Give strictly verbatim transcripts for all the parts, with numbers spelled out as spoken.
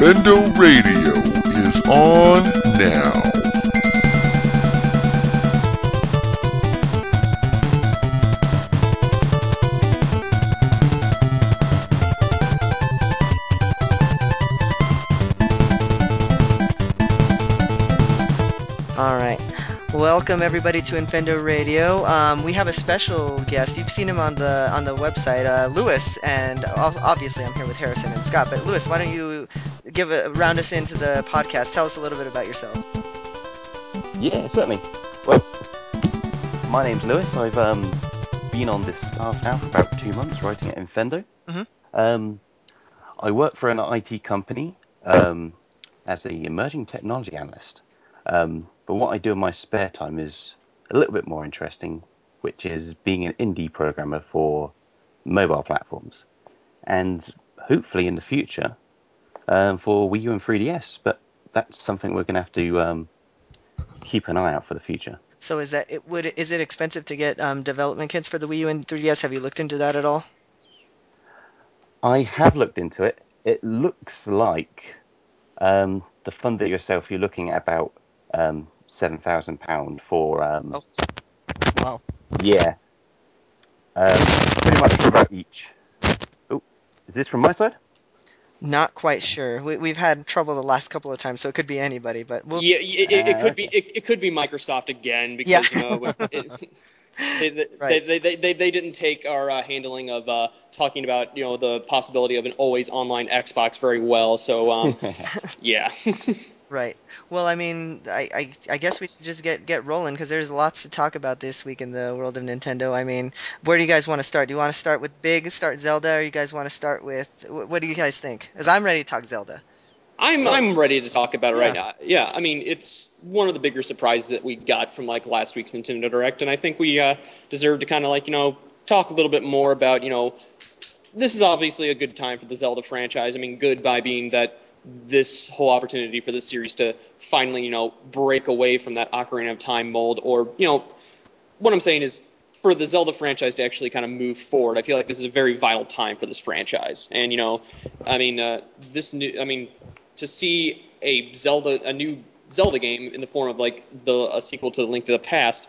Nintendo Radio is on now. All right. Welcome everybody to Infendo Radio. Um, we have a special guest. You've seen him on the on the website, uh, Lewis, and ob- obviously I'm here with Harrison and Scott. But Lewis, why don't you give a round us into the podcast? Tell us a little bit about yourself. Yeah, certainly. Well, my name's Lewis. I've um, been on this staff now for about two months, writing at Infendo. hmm Um, I work for an I T company um, as an emerging technology analyst. Um, but what I do in my spare time is a little bit more interesting, which is being an indie programmer for mobile platforms, and hopefully in the future um, for Wii U and three D S. But that's something we're going to have to um, keep an eye out for the future. So is that it? Would is it expensive to get um, development kits for the Wii U and three D S? Have you looked into that at all? I have looked into it. It looks like um, the fund it yourself, you're looking at about um, seven thousand pound for um, Oh, wow. yeah, um, pretty much for about each. Oh, is this from my side? Not quite sure. We, we've had trouble the last couple of times, so it could be anybody. But we'll. Yeah, it, it Uh, could be okay. it, it could be Microsoft again Yeah. because you know it, they, That's they, right. they, they, they, they didn't take our uh, handling of uh, talking about you know the possibility of an always online Xbox very well. So um, yeah. Right. Well, I mean, I, I, I guess we should just get get rolling because there's lots to talk about this week in the world of Nintendo. I mean, where do you guys want to start? Do you want to start with big, start Zelda, or you guys want to start with wh- what do you guys think? Because I'm ready to talk Zelda. I'm Well, I'm ready to talk about it right Yeah. now. Yeah, I mean it's one of the bigger surprises that we got from like last week's Nintendo Direct, and I think we uh, deserve to kind of like you know talk a little bit more about you know this is obviously a good time for the Zelda franchise. I mean, good by being that this whole opportunity for this series to finally, you know, break away from that Ocarina of Time mold, or you know, what I'm saying is for the Zelda franchise to actually kind of move forward. I feel like this is a very vital time for this franchise, and you know, I mean, uh, this new, I mean, to see a Zelda, a new Zelda game in the form of like the a sequel to the Link to the Past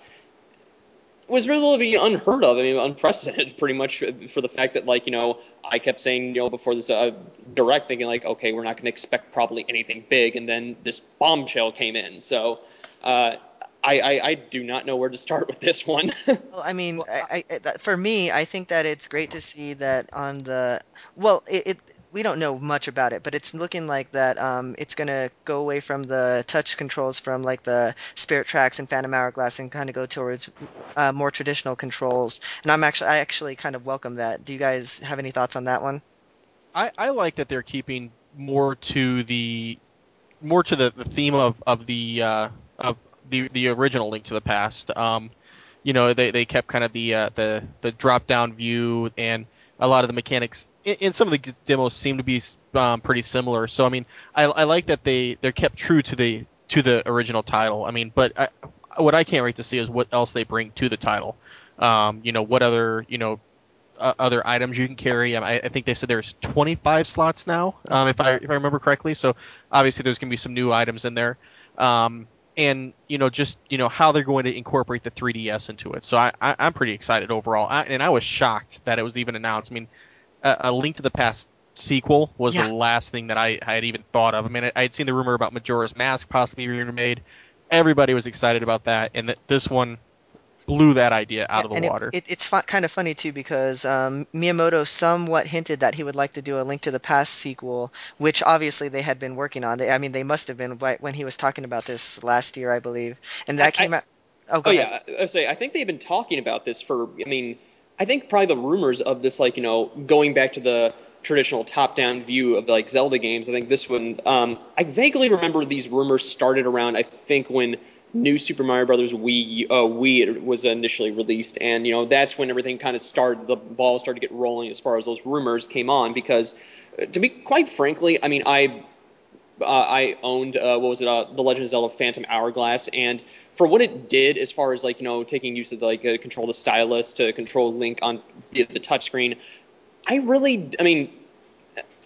was really unheard of. I mean, unprecedented, pretty much, for the fact that, like, you know, I kept saying, you know, before this uh, direct, thinking like, okay, we're not going to expect probably anything big, and then this bombshell came in. So, uh, I, I, I do not know where to start with this one. Well, I mean, well, I, I, that- for me, I think that it's great to see that on the, well, it, it we don't know much about it, but it's looking like that um, it's gonna go away from the touch controls from like the Spirit Tracks and Phantom Hourglass and kind of go towards uh, more traditional controls. And I'm actually, I actually kind of welcome that. Do you guys have any thoughts on that one? I, I like that they're keeping more to the more to the, the theme of of the uh, of the the original Link to the Past. Um, you know, they, they kept kind of the uh, the the drop down view, and a lot of the mechanics in, in some of the demos seem to be um, pretty similar. So I mean, I, I like that they they're kept true to the to the original title. I mean, but I, what I can't wait to see is what else they bring to the title. Um, you know, what other you know uh, other items you can carry. Um, I, I think they said there's twenty-five slots now, um, if I if I remember correctly. So obviously there's going to be some new items in there, um, and you know just you know how they're going to incorporate the three D S into it. So I, I I'm pretty excited overall, I, and I was shocked that it was even announced. I mean, a, a Link to the Past sequel was the Yeah. last thing that I, I had even thought of. I mean, I, I had seen the rumor about Majora's Mask possibly being remade. Everybody was excited about that, and that this one blew that idea Yeah, out of the and it, water. it it's fu kind of funny too because um, Miyamoto somewhat hinted that he would like to do a Link to the Past sequel, which obviously they had been working on. They, I mean, they must have been right when he was talking about this last year, I believe. And I, that I came out. Oh, oh go ahead. yeah, I I say I think they've been talking about this for. I mean, I think probably the rumors of this, like you know, going back to the traditional top-down view of like Zelda games. I think this one. Um, I vaguely remember these rumors started around. I think when New Super Mario Brothers Wii uh, Wii was initially released, and you know that's when everything kind of started. The ball started to get rolling as far as those rumors came on. Because, uh, to be quite frankly, I mean, I uh, I owned uh, what was it, uh, The Legend of Zelda: Phantom Hourglass, and for what it did, as far as like you know taking use of like uh, control the stylus to control Link on the, the touchscreen, I really, I mean,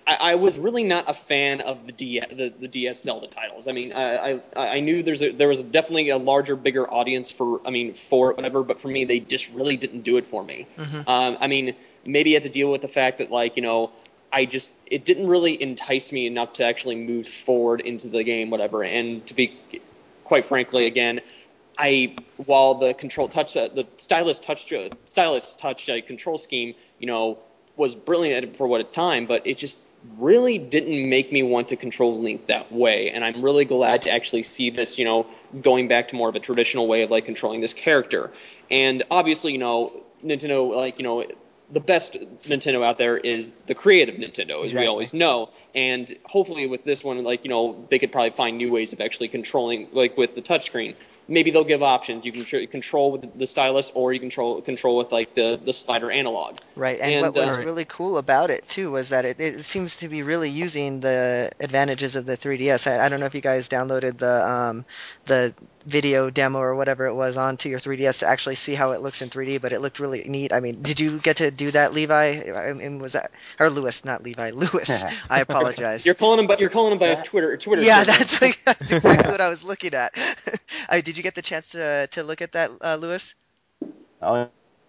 I, I was really not a fan of the D S, the, the D S Zelda titles. I mean, I I, I knew there's a, there was definitely a larger, bigger audience for I mean for it, whatever, but for me, they just really didn't do it for me. Mm-hmm. Um, I mean, maybe you had to deal with the fact that like you know. I just it didn't really entice me enough to actually move forward into the game, whatever. And to be quite frankly, again, I while the control touch uh, the stylus touch uh, stylus touch uh, control scheme, you know, was brilliant for what its time, but it just really didn't make me want to control Link that way. And I'm really glad to actually see this, you know, going back to more of a traditional way of like controlling this character. And obviously, you know, Nintendo, like you know. The best Nintendo out there is the creative Nintendo, as Exactly. we always know. And hopefully with this one, like, you know, they could probably find new ways of actually controlling, like with the touchscreen. Maybe they'll give options. You can tr- control with the stylus, or you can control control with like the, the slider analog. Right, and what And uh, was Right. really cool about it too was that it, it seems to be really using the advantages of the three D S. I, I don't know if you guys downloaded the um, the video demo or whatever it was onto your three D S to actually see how it looks in three D, but it looked really neat. I mean, did you get to do that, Levi? I mean, was that or Lewis, not Levi, Lewis? I apologize. you're calling him, but you're calling him by his Yeah. Twitter Twitter Yeah, surname. that's like, that's exactly what I was looking at. I mean, did you get the chance to to look at that, uh, Lewis? I,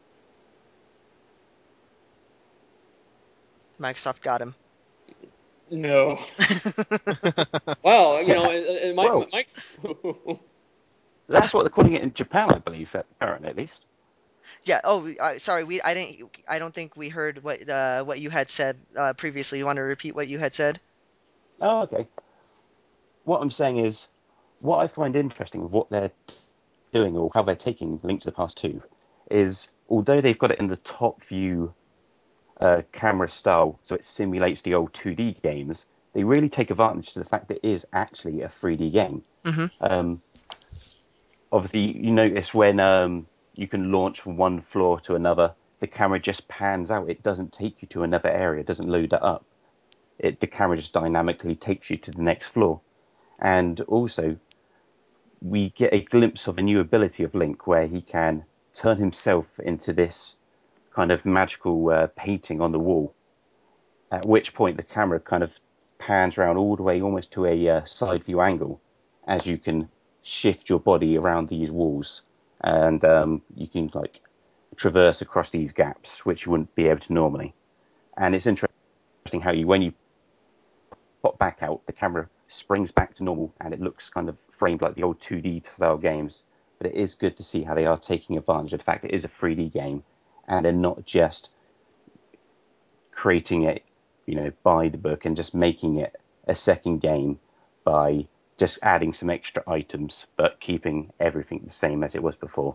Microsoft got him. No. Well, you know, it, it might. well, might that's what they're calling it in Japan, I believe, uh, currently at least. Yeah. Oh, uh, sorry. We I didn't. I don't think we heard what uh, what you had said uh, previously. You want to repeat what you had said? Oh, okay. What I'm saying is, what I find interesting with what they're doing or how they're taking Link to the Past two is, although they've got it in the top view uh, camera style, so it simulates the old two D games, they really take advantage to the fact that it is actually a three D game. Mm-hmm. Um, obviously, you notice when um, you can launch from one floor to another, the camera just pans out. It doesn't take you to another area. It doesn't load that up. It, the camera just dynamically takes you to the next floor. And also, we get a glimpse of a new ability of Link where he can turn himself into this kind of magical uh, painting on the wall. At which point, the camera kind of pans around all the way almost to a uh, side view angle as you can shift your body around these walls. And um, you can like traverse across these gaps, which you wouldn't be able to normally. And it's interesting how you, when you pop back out, the camera springs back to normal and it looks kind of framed like the old two D style games. But it is good to see how they are taking advantage of the fact it is a three D game and they're not just creating it, you know, by the book and just making it a second game by just adding some extra items but keeping everything the same as it was before.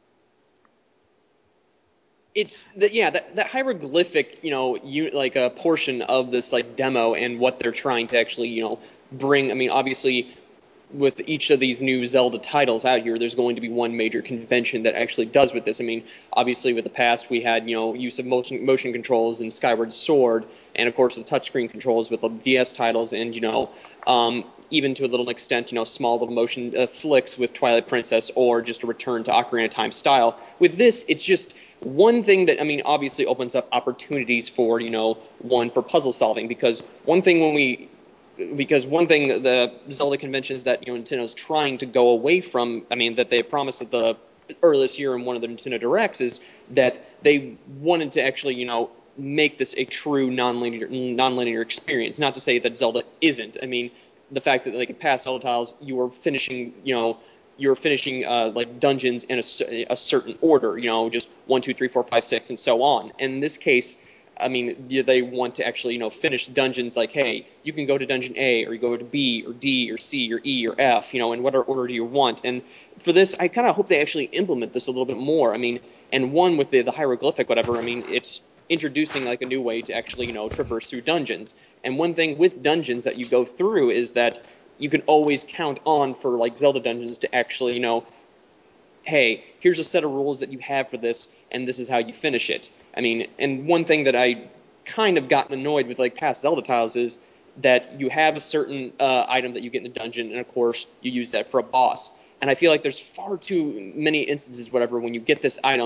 it's the, yeah that, that hieroglyphic you know you like a portion of this like demo and what they're trying to actually you know bring. I mean, obviously with each of these new Zelda titles out here, there's going to be one major convention that actually does with this. I mean, obviously with the past we had you know use of motion motion controls in Skyward Sword, and of course the touchscreen controls with the D S titles, and you know um, even to a little extent you know small little motion uh, flicks with Twilight Princess, or just a return to Ocarina of Time style. With this, it's just one thing that I mean obviously opens up opportunities for you know one for puzzle solving, because one thing when we because one thing the Zelda conventions that you know Nintendo's trying to go away from, I mean, that they promised at the earliest year in one of the Nintendo Directs, is that they wanted to actually you know make this a true non-linear non-linear experience. Not to say that Zelda isn't. I mean, the fact that like in past Zelda titles you were finishing you know you were finishing uh, like dungeons in a, a certain order, you know, just one, two, three, four, five, six, and so on. And in this case, I mean, they want to actually, you know, finish dungeons like, hey, you can go to dungeon A, or you go to B, or D, or C, or E, or F, you know, in whatever order do you want. And for this, I kind of hope they actually implement this a little bit more. I mean, and one with the, the hieroglyphic, whatever, I mean, it's introducing like a new way to actually, you know, traverse through dungeons. And one thing with dungeons that you go through is that you can always count on for like Zelda dungeons to actually, you know, hey, here's a set of rules that you have for this, and this is how you finish it. I mean, and one thing that I kind of gotten annoyed with like past Zelda titles is that you have a certain uh, item that you get in the dungeon, and of course you use that for a boss. And I feel like there's far too many instances, whatever, when you get this item,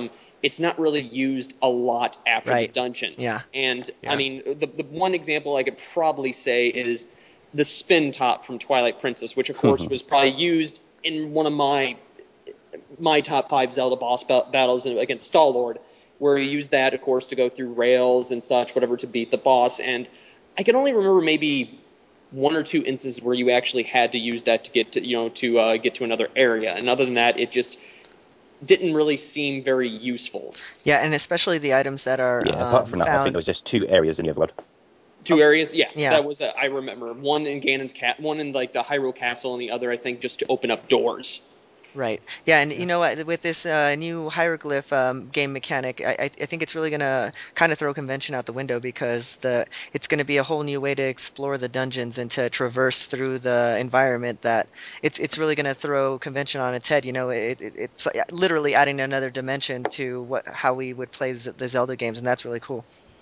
it's not really used a lot after Right. the dungeon. Yeah. And Yeah. I mean, the the one example I could probably say is the spin top from Twilight Princess, which of course was probably used in one of my my top five Zelda boss ba- battles against Star-Lord, where you use that, of course, to go through rails and such, whatever, to beat the boss. And I can only remember maybe one or two instances where you actually had to use that to get to, you know, to uh, get to another area. And other than that, it just didn't really seem very useful. Yeah, and especially the items that are Yeah, apart um, from that, I think found. there was just two areas in the Overworld. Two areas, yeah, Yeah. that was uh, I remember one in Ganon's cat, one in like the Hyrule Castle, and the other I think just to open up doors. Right. Yeah, and you know what? With this uh, new hieroglyph um, game mechanic, I, I I think it's really gonna kind of throw convention out the window because the it's gonna be a whole new way to explore the dungeons and to traverse through the environment. That it's it's really gonna throw convention on its head. You know, it, it it's literally adding another dimension to what how we would play Z- the Zelda games, and that's really cool.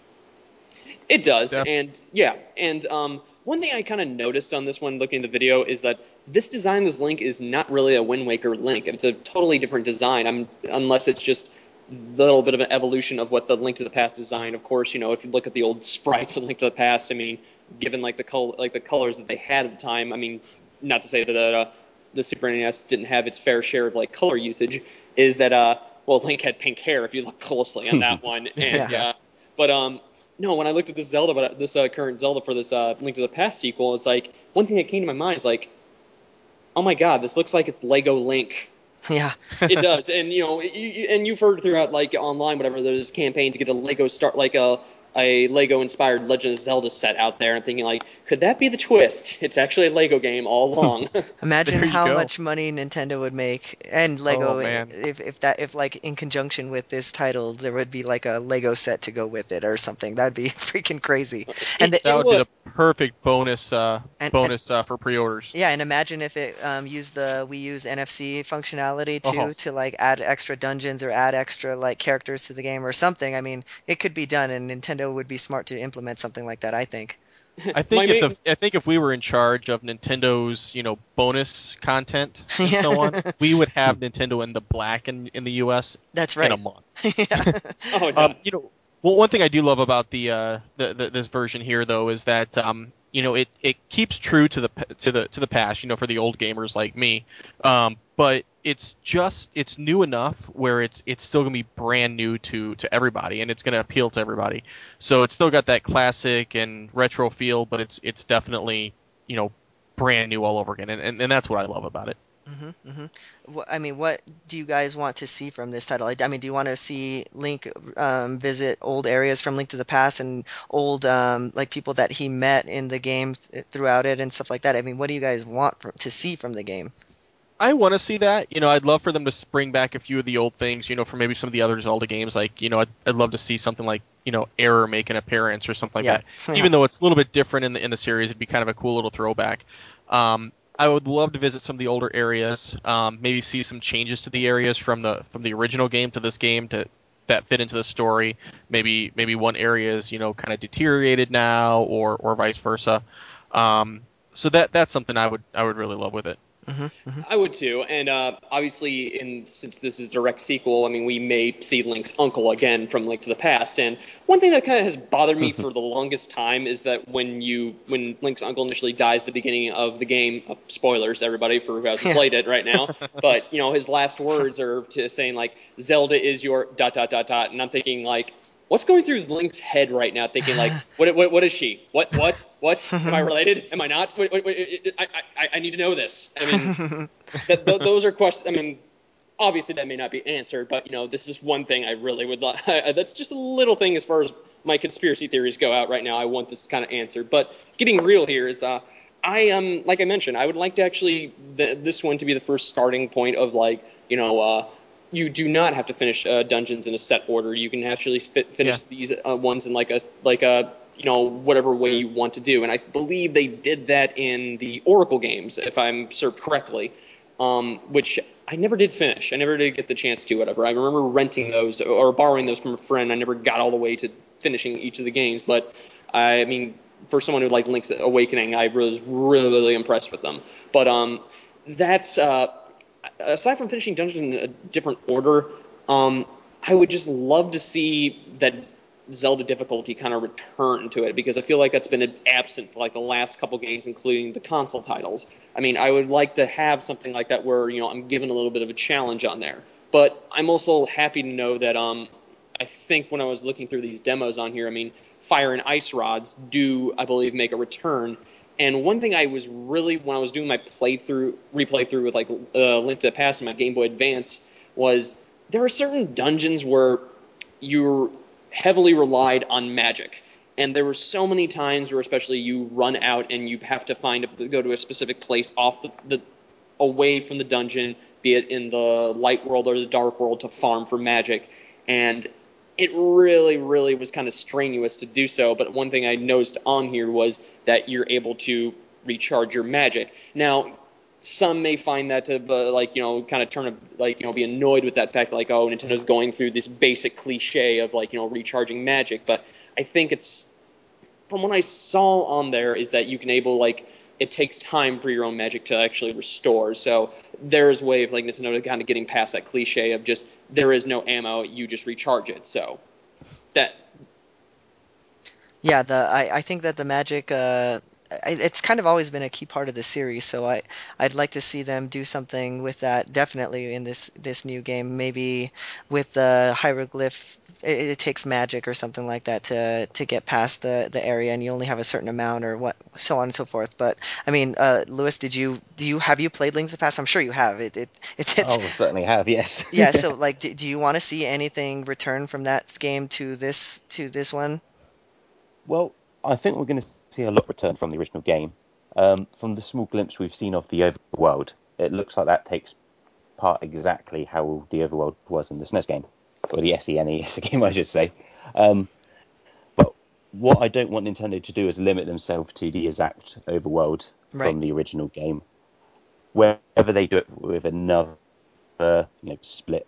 It does, Def- and yeah, and um, one thing I kind of noticed on this one, looking at the video, is that this design, this Link, is not really a Wind Waker Link. It's a totally different design, I'm, unless it's just a little bit of an evolution of what the Link to the Past design. Of course, you know, if you look at the old sprites of Link to the Past, I mean, given like the col- like the colors that they had at the time, I mean, not to say that uh, the Super N E S didn't have its fair share of like color usage, is that uh, well, Link had pink hair if you look closely on that one, and Yeah. uh, but um. No, when I looked at this Zelda, but this uh, current Zelda for this uh, Link to the Past sequel, it's like one thing that came to my mind is like, oh my god, this looks like it's Lego Link. Yeah. It does, and you know, you, you- and you've heard throughout like online, whatever, there's a campaign to get a Lego start, like a a Lego inspired Legend of Zelda set out there. I'm thinking like, could that be the twist? It's actually a Lego game all along. Imagine There you how go. much money Nintendo would make and Oh, Lego man. if if that if like in conjunction with this title there would be like a Lego set to go with it or something. That'd be freaking crazy. And it, the, That it would be would. the perfect bonus uh, and, and bonus uh, for pre-orders. yeah, and imagine if it um, used the Wii U's N F C functionality Oh, too to like add extra dungeons or add extra like characters to the game or something. I mean, it could be done and Nintendo would be smart to implement something like that, I think. I My think if the main, I think if we were in charge of Nintendo's, you know, bonus content and Yeah. so on, we would have Nintendo in the black in, in the U S That's in a right. month. Yeah. oh Um, god, you know, well, one thing I do love about the, uh, the, the this version here, though, is that um, you know, it, it keeps true to the p- to the to the past. You know, for the old gamers like me, um, but it's just it's new enough where it's it's still gonna be brand new to to everybody, and it's gonna appeal to everybody. So it's still got that classic and retro feel, but it's it's definitely, you know, brand new all over again, and and, and that's what I love about it. Mm-hmm, mm-hmm. What, I mean, what do you guys want to see from this title? I, I mean, do you want to see Link um, visit old areas from Link to the Past and old um, like people that he met in the game th- throughout it and stuff like that? I mean, what do you guys want for, to see from the game? I want to see that. You know, I'd love for them to bring back a few of the old things. You know, from maybe some of the other Zelda games. Like, you know, I'd, I'd love to see something like, you know, Error make an appearance or something like Yeah, that. yeah, Even though it's a little bit different in the in the series, it'd be kind of a cool little throwback. Um, I would love to visit some of the older areas. Um, maybe see some changes to the areas from the from the original game to this game to that fit into the story. Maybe maybe one area is, you know, kind of deteriorated now, or or vice versa. Um, so that that's something I would I would really love with it. hmm hmm I would too, and uh, obviously, in since this is a direct sequel, I mean, we may see Link's uncle again from Link to the Past. And one thing that kind of has bothered me for the longest time is that when you when Link's uncle initially dies at the beginning of the game, uh, spoilers everybody for who hasn't yeah, played it right now, but you know his last words are to saying like Zelda is your dot dot dot dot, and I'm thinking like. What's going through Link's head right now? Thinking like, what, what, what is she? What, what, what? Am I related? Am I not? Wait, wait, wait, I, I, I need to know this. I mean, that th- those are questions. I mean, obviously that may not be answered, but you know, this is one thing I really would like. That's just a little thing as far as my conspiracy theories go out right now. I want this kind of answered. But getting real here is, uh, I um, like I mentioned, I would like to actually th- this one to be the first starting point of like, you know, uh, you do not have to finish uh, dungeons in a set order. You can actually sp- Yeah. finish these uh, ones in like a like a you know whatever way you want to do. And I believe they did that in the Oracle games, if I'm served correctly, um, which I never did finish. I never did get the chance to. Whatever. I remember renting those or borrowing those from a friend. I never got all the way to finishing each of the games, but I mean, for someone who liked Link's Awakening, I was really, really impressed with them. But um, that's uh, aside from finishing dungeons in a different order. Um, I would just love to see that Zelda difficulty kind of return to it, because I feel like that's been absent for like the last couple games, including the console titles. I mean, I would like to have something like that where, you know, I'm given a little bit of a challenge on there. But I'm also happy to know that um, I think when I was looking through these demos on here, I mean, fire and ice rods do, I believe, make a return. And one thing I was really, when I was doing my playthrough, replay through with like uh, Link to the Past and my Game Boy Advance, was there are certain dungeons where you're heavily relied on magic. And there were so many times where especially you run out and you have to find a, go to a specific place off the, the away from the dungeon, be it in the light world or the dark world, to farm for magic. And it really, really was kind of strenuous to do so. But one thing I noticed on here was that you're able to recharge your magic. Now, some may find that to uh, like, you know, kind of turn a, like, you know, be annoyed with that fact, like, oh, Nintendo's going through this basic cliche of like, you know, recharging magic. But I think it's, from what I saw on there, is that you can able like, it takes time for your own magic to actually restore. So there's a way of like Nintendo kind of getting past that cliche of just there is no ammo, you just recharge it. So that. Yeah, the I, I think that the magic uh, I, it's kind of always been a key part of the series, so I I'd like to see them do something with that definitely in this this new game. Maybe with the hieroglyph, it, it takes magic or something like that to to get past the the area, and you only have a certain amount or what, so on and so forth. But I mean, uh, Lewis, did you do you have you played Link to the Past? I'm sure you have. It it, it it's Oh, certainly have, yes. yeah. So like, do, do you want to see anything return from that game to this to this one? Well, I think we're going to see a lot return from the original game. Um, from the small glimpse we've seen of the overworld, it looks like that takes part exactly how the overworld was in the S N E S game, or the S E N E S game, I should say. Um, but what I don't want Nintendo to do is limit themselves to the exact overworld Right. from the original game. Wherever they do it with another, you know, split,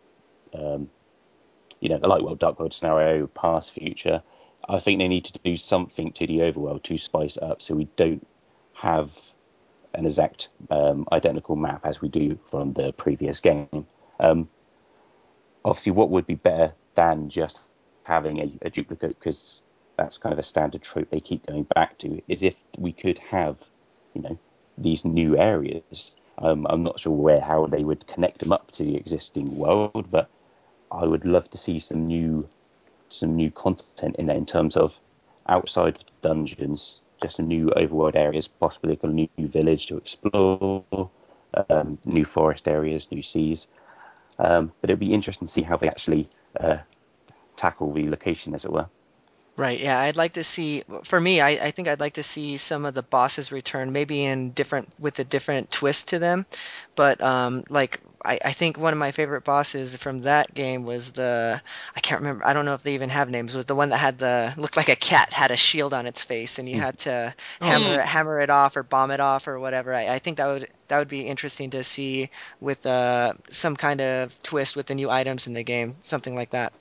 um, you know, the light world, dark world scenario, past, future. I think they need to do something to the overworld to spice it up, so we don't have an exact um, identical map as we do from the previous game. Um, obviously, what would be better than just having a, a duplicate, because that's kind of a standard trope they keep going back to, is if we could have, you know, these new areas. Um, I'm not sure where how they would connect them up to the existing world, but I would love to see some new some new content in there in terms of outside dungeons, just some new overworld areas, possibly like a new, new village to explore, um, new forest areas, new seas. Um, but it'd be interesting to see how they actually uh, tackle the location, as it were. Right, yeah, I'd like to see, for me, I, I think I'd like to see some of the bosses return, maybe in different, with a different twist to them. But um, like, I, I think one of my favorite bosses from that game was the, I can't remember, I don't know if they even have names, was the one that had the, looked like a cat, had a shield on its face, and you had to Oh hammer yeah. it, hammer it off or bomb it off or whatever. I, I think that would that would be interesting to see with uh, some kind of twist with the new items in the game, something like that.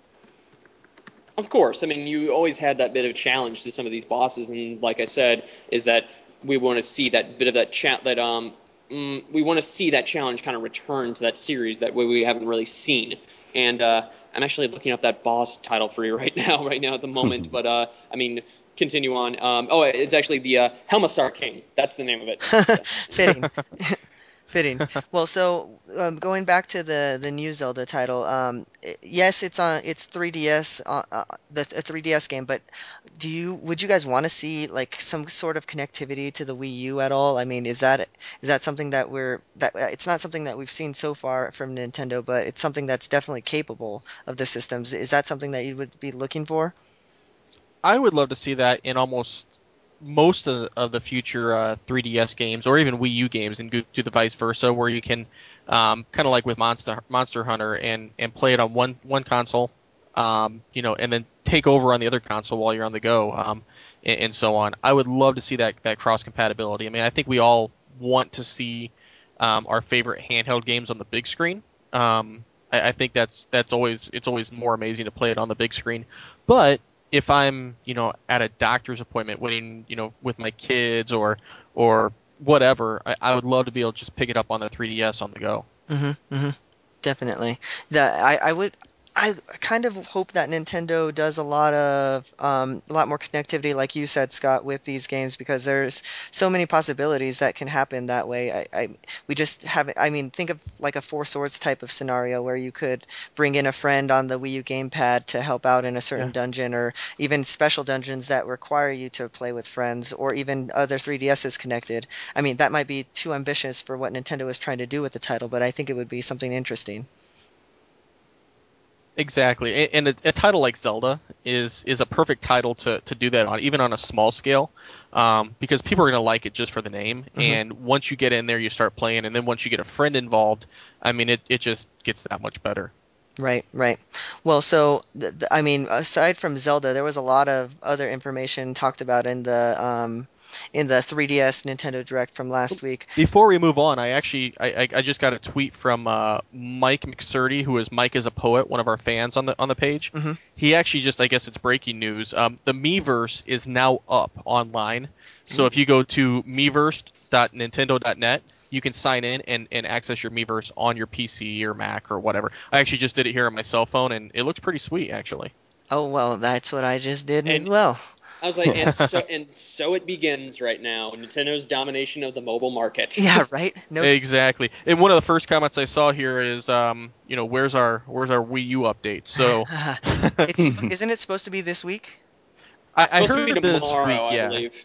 Of course, I mean, you always had that bit of challenge to some of these bosses, and like I said, is that we want to see that bit of that chat that um mm, we want to see that challenge kind of return to that series that we, we haven't really seen. And uh, I'm actually looking up that boss title for you right now, right now at the moment. But uh, I mean, continue on. Um, oh, it's actually the uh, Helmasar King. That's the name of it. So. Fitting. Fitting. Well, so um, going back to the the new Zelda title, um, i- yes, it's on it's three D S, uh, uh, the a three D S game, but do you would you guys want to see like some sort of connectivity to the Wii U at all? I mean, is that is that something that we're that uh, it's not something that we've seen so far from Nintendo, but it's something that's definitely capable of the systems. Is that something that you would be looking for? I would love to see that in almost most of the, of the future uh, three D S games or even Wii U games, and do, do the vice versa, where you can um, kind of like with Monster Monster Hunter and and play it on one one console, um, you know, and then take over on the other console while you're on the go, um, and, and so on. I would love to see that that cross compatibility. I mean, I think we all want to see um, our favorite handheld games on the big screen. Um, I, I think that's that's always it's always more amazing to play it on the big screen, but if I'm, you know, at a doctor's appointment waiting, you know, with my kids or or whatever, I, I would love to be able to just pick it up on the three D S on the go. Mm-hmm, mm-hmm. Definitely. The I, I would I kind of hope that Nintendo does a lot of um, a lot more connectivity, like you said, Scott, with these games because there's so many possibilities that can happen that way. I, I we just haven't. I mean, think of like a Four Swords type of scenario where you could bring in a friend on the Wii U gamepad to help out in a certain Yeah. dungeon, or even special dungeons that require you to play with friends, or even other three D Ss connected. I mean, that might be too ambitious for what Nintendo is trying to do with the title, but I think it would be something interesting. Exactly, A- and a, a title like Zelda is is a perfect title to, to do that on, even on a small scale, um, because people are going to like it just for the name. hmm And once you get in there, you start playing, and then once you get a friend involved, I mean, it, it just gets that much better. Right, right. Well, so th th I mean, aside from Zelda, there was a lot of other information talked about in the um, in the three D S Nintendo Direct from last week. Before we move on, I actually I, I, I just got a tweet from uh, Mike McSurdy, who is Mike is a Poet, one of our fans on the on the page. hmm He actually just I guess it's breaking news. Um, the Miiverse is now up online. So if you go to miiverse dot nintendo dot net, you can sign in and, and access your Miiverse on your P C or Mac or whatever. I actually just did it here on my cell phone, and it looks pretty sweet actually. Oh, well, that's what I just did as And well. I was like, and so and so it begins right now. Nintendo's domination of the mobile market. Yeah, right. No, Exactly. And one of the first comments I saw here is, um, you know, where's our where's our Wii U update? So it's isn't it supposed to be this week? I, It's I supposed to be heard this tomorrow, week, I yeah, believe.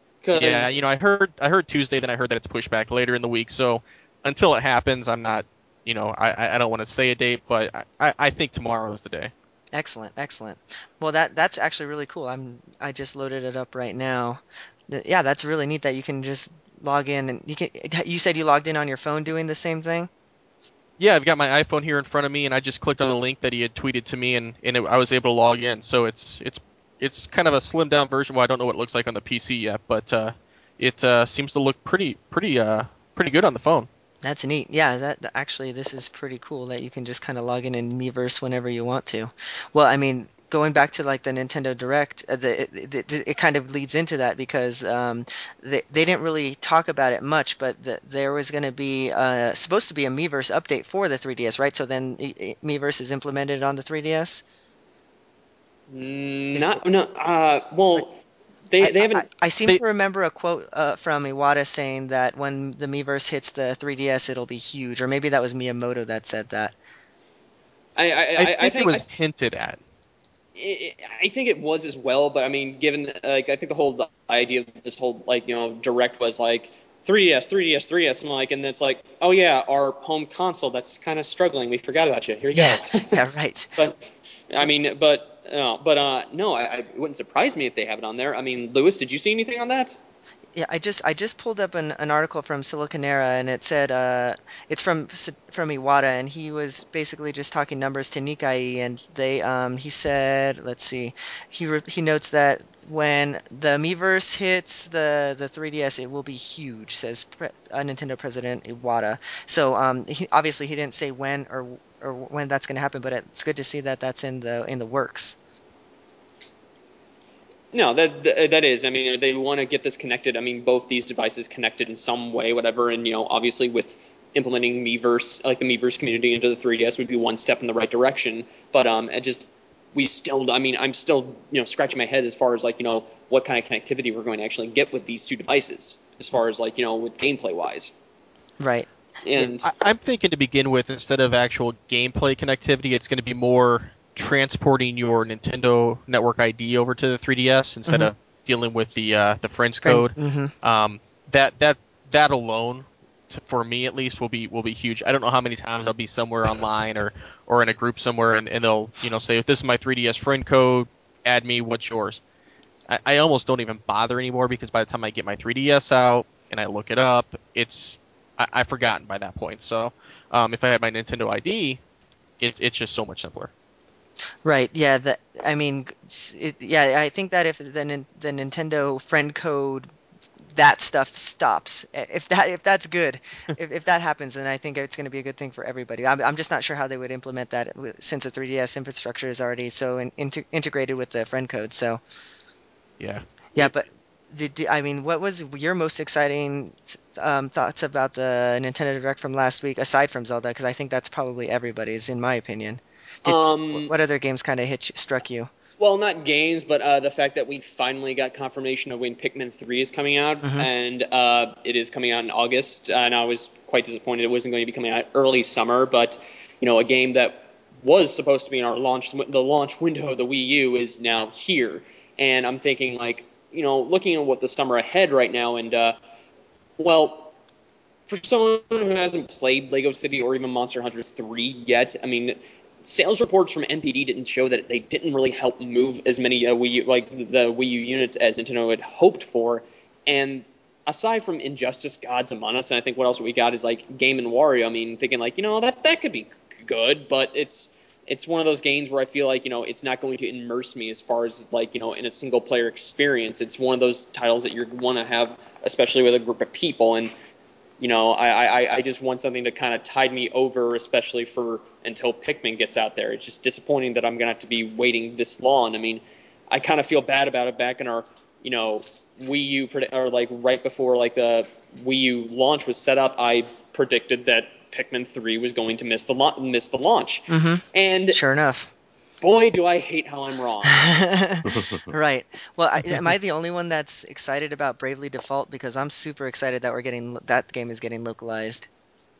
yeah. Because You know, I heard I heard Tuesday, then I heard that it's pushed back later in the week. So until it happens, I'm not, you know, I I I don't want to say a date, but I I I think tomorrow is the day. Excellent, excellent. Well, that that's actually really cool. I'm I just loaded it up right now. Th- Yeah, that's really neat that you can just log in and you can. You said you logged in on your phone doing the same thing? Yeah, I've got my iPhone here in front of me, and I just clicked on the link that he had tweeted to me, and and it, I was able to log in. So it's it's it's kind of a slimmed down version. Well, I don't know what it looks like on the P C yet, but uh, it uh, seems to look pretty pretty uh pretty good on the phone. That's neat. Yeah, that that- actually this is pretty cool that you can just kind of log in in Miiverse whenever you want to. Well, I mean, going back to like the Nintendo Direct, uh, the, it, it, it kind of leads into that because um, they they didn't really talk about it much, but the, there was going to be uh, supposed to be a Miiverse update for the three D S, right? So then i- i- Miiverse is implemented on the three D S. Is not no. Uh, well, I, they they I, haven't. I seem They to remember a quote uh, from Iwata saying that when the Miiverse hits the three D S, it'll be huge, or maybe that was Miyamoto that said that. I I I I I think it think. was hinted at. I I think it was as well, but I mean, given like I think the whole idea of this whole like you know direct was like three D S, three D S, three D S, and like, and it's like, oh yeah, our home console that's kind of struggling. We forgot about you. Here you Yeah, go. yeah, right. But I mean, but uh, but uh, no, I, I, it wouldn't surprise me if they have it on there. I mean, Lewis, did you see anything on that? Yeah, I just I just pulled up an, an article from Siliconera and it said uh it's from S- from Iwata and he was basically just talking numbers to Nikkei and they um he said let's see he re he notes that when the Miiverse hits the the three D S it will be huge says pre uh, Nintendo President Iwata. So um he obviously he didn't say when or or when that's going to happen but it's good to see that that's in the in the works. No, that that that is. I mean, they want to get this connected. I mean, both these devices connected in some way, whatever. And you know, obviously, with implementing Miiverse, like the Miiverse community into the three D S, would be one step in the right direction. But um, it just we still. I mean, I'm still you know scratching my head as far as like you know what kind of connectivity we're going to actually get with these two devices, as far as like you know with gameplay wise. Right. Yeah. And I, I'm thinking to begin with, instead of actual gameplay connectivity, it's going to be more transporting your Nintendo Network I D over to the three D S instead hmm of dealing with the uh, the friends Friend. code. hmm Um, that that that alone, to, for me at least, will be will be huge. I don't know how many times I'll be somewhere online or or in a group somewhere, and, and they'll you know say, if this is my three D S friend code, add me. What's yours? I, I almost don't even bother anymore because by the time I get my three D S out and I look it up, it's I, I've forgotten by that point. So um, if I had my Nintendo I D, it's it's just so much simpler. Right. Yeah. That. I mean, s- it, yeah. I think that if the Nin- the Nintendo friend code that stuff stops, i- if that if that's good, if if that happens, then I think it's going to be a good thing for everybody. I'm I'm just not sure how they would implement that wi- since the three D S infrastructure is already so in, inte integrated with the friend code. So Yeah. yeah, It, but did, did- I mean, what was your most exciting um, thoughts about the Nintendo Direct from last week, aside from Zelda? Because I think that's probably everybody's, in my opinion. Did Um, what other games kind of hit you, struck you? Well, not games, but uh, the fact that we finally got confirmation of when Pikmin three is coming out, Hmm. and uh, it is coming out in August. And I was quite disappointed it wasn't going to be coming out early summer, but you know, a game that was supposed to be in our launch, the launch window of the Wii U is now here. And I'm thinking, like, you know, looking at what the summer ahead right now, and uh, well, for someone who hasn't played Lego City or even Monster Hunter three yet, I mean, sales reports from N P D didn't show that they didn't really help move as many uh, Wii U, like the Wii U units as Nintendo had hoped for. And aside from Injustice: Gods Among Us, and I think what else we got is like Game and Wario. I mean, thinking like, you know, that that could be good, but it's it's one of those games where I feel like, you know, it's not going to immerse me as far as like, you know, in a single player experience. It's one of those titles that you want to have, especially with a group of people. And you know, I, I, I just want something to kind of tide me over, especially for until Pikmin gets out there. It's just disappointing that I'm going to have to be waiting this long. I mean, I kind of feel bad about it back in our, you know, Wii U, or like right before like the Wii U launch was set up, I predicted that Pikmin three was going to miss the, la- miss the launch. Hmm. And Sure enough. boy, do I hate how I'm wrong. Right. Well, I, am I the only one that's excited about Bravely Default? Because I'm super excited that we're getting that game is getting localized.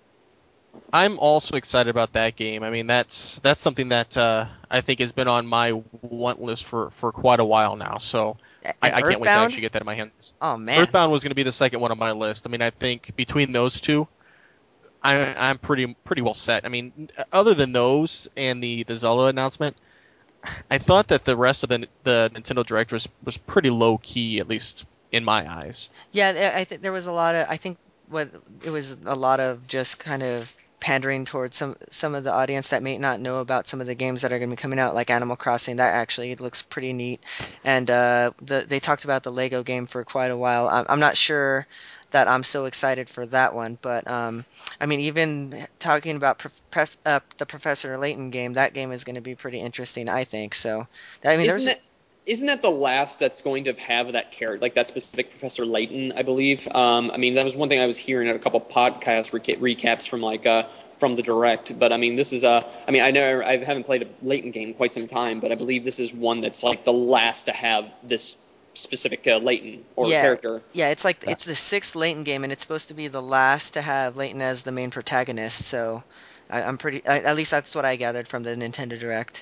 I'm also excited about that game. I mean, that's that's something that uh, I think has been on my want list for, for quite a while now. So A- I, And I can't wait to Earthbound? actually get that in my hands. Oh man. Earthbound was going to be the second one on my list. I mean, I think between those two, I, I'm pretty pretty well set. I mean, other than those and the the Zelda announcement, I thought that the rest of the the Nintendo Direct was, was pretty low key, at least in my eyes. Yeah, I I think there was a lot of I think what it was a lot of just kind of pandering towards some some of the audience that may not know about some of the games that are going to be coming out, like Animal Crossing. That actually looks pretty neat. And uh, the, they talked about the Lego game for quite a while. I'm, I'm not sure that I'm so excited for that one, but um, I mean, even talking about prof, pref, uh, the Professor Layton game, that game is going to be pretty interesting, I think. So, I mean, Isn't there's that isn't that the last that's going to have that character, like that specific Professor Layton, I believe? Um, I mean, that was one thing I was hearing at a couple podcast reca- recaps from like uh, from the direct. But I mean, this is uh, I mean, I know I haven't played a Layton game in quite some time, but I believe this is one that's like the last to have this specific uh, Layton or Yeah, character. yeah, it's like That it's the sixth Layton game, and it's supposed to be the last to have Layton as the main protagonist. So I, I'm pretty, I, at least that's what I gathered from the Nintendo Direct.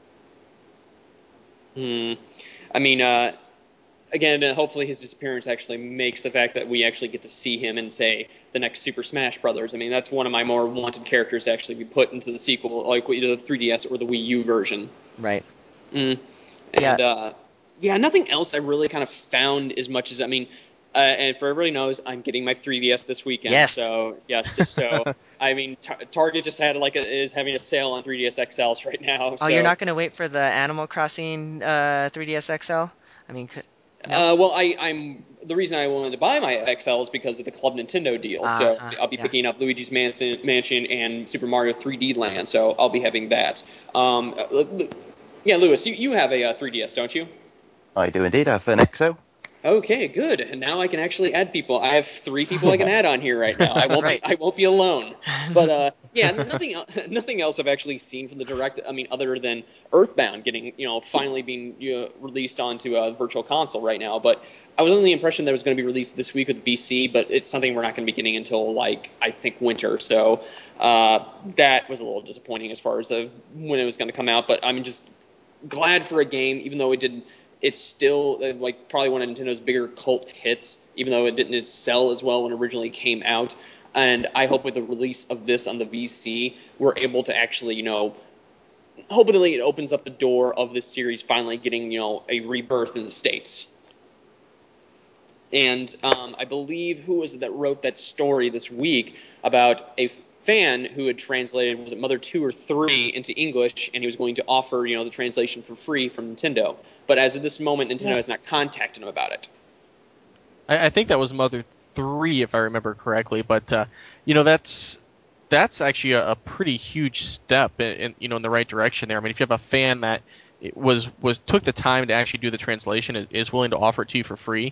Hmm. I mean, uh, again, uh, hopefully his disappearance actually makes the fact that we actually get to see him in, say, the next Super Smash Brothers. I mean, that's one of my more wanted characters to actually be put into the sequel, like either the three D S or the Wii U version. Right. Mm. Yeah. And uh, yeah, nothing else I really kind of found as much as I mean. Uh, and for everybody knows, I'm getting my three D S this weekend. Yes. So yes, so I mean, Tar- Target just had like a, is having a sale on three D S X Ls right now. Oh, you're So not going to wait for the Animal Crossing uh, three D S X L? I mean, could, no? Uh, well, I, I'm the reason I wanted to buy my X L is because of the Club Nintendo deal. So Uh-huh. I'll be Yeah. picking up Luigi's Mansion, Mansion and Super Mario three D Land. So I'll be having that. Um, uh, yeah, Lewis, you, you have a uh, three D S, don't you? I do indeed have an X O. Okay, good. And now I can actually add people. I have three people I can add on here right now. I That's won't be right. I won't be alone. But uh, yeah, nothing el- nothing else I've actually seen from the direct. I mean, other than Earthbound getting you know finally being you know, released onto a virtual console right now. But I was under the impression that it was going to be released this week with V C, but it's something we're not going to be getting until like I think winter. So uh, that was a little disappointing as far as uh, when it was going to come out. But I'm just glad for a game, even though it didn't. It's still uh, like probably one of Nintendo's bigger cult hits, even though it didn't sell as well when it originally came out. And I hope with the release of this on the V C, we're able to actually, you know, hopefully it opens up the door of this series finally getting, you know, a rebirth in the States. And um, I believe who was it that wrote that story this week about a fan who had translated was it Mother two or three into English, and he was going to offer you know the translation for free from Nintendo. But as of this moment, Nintendo Yeah. has not contacted him about it. I, I think that was Mother three, if I remember correctly. But uh, you know, that's that's actually a, a pretty huge step in, in you know in the right direction there. I mean, if you have a fan that it was was took the time to actually do the translation, is is willing to offer it to you for free.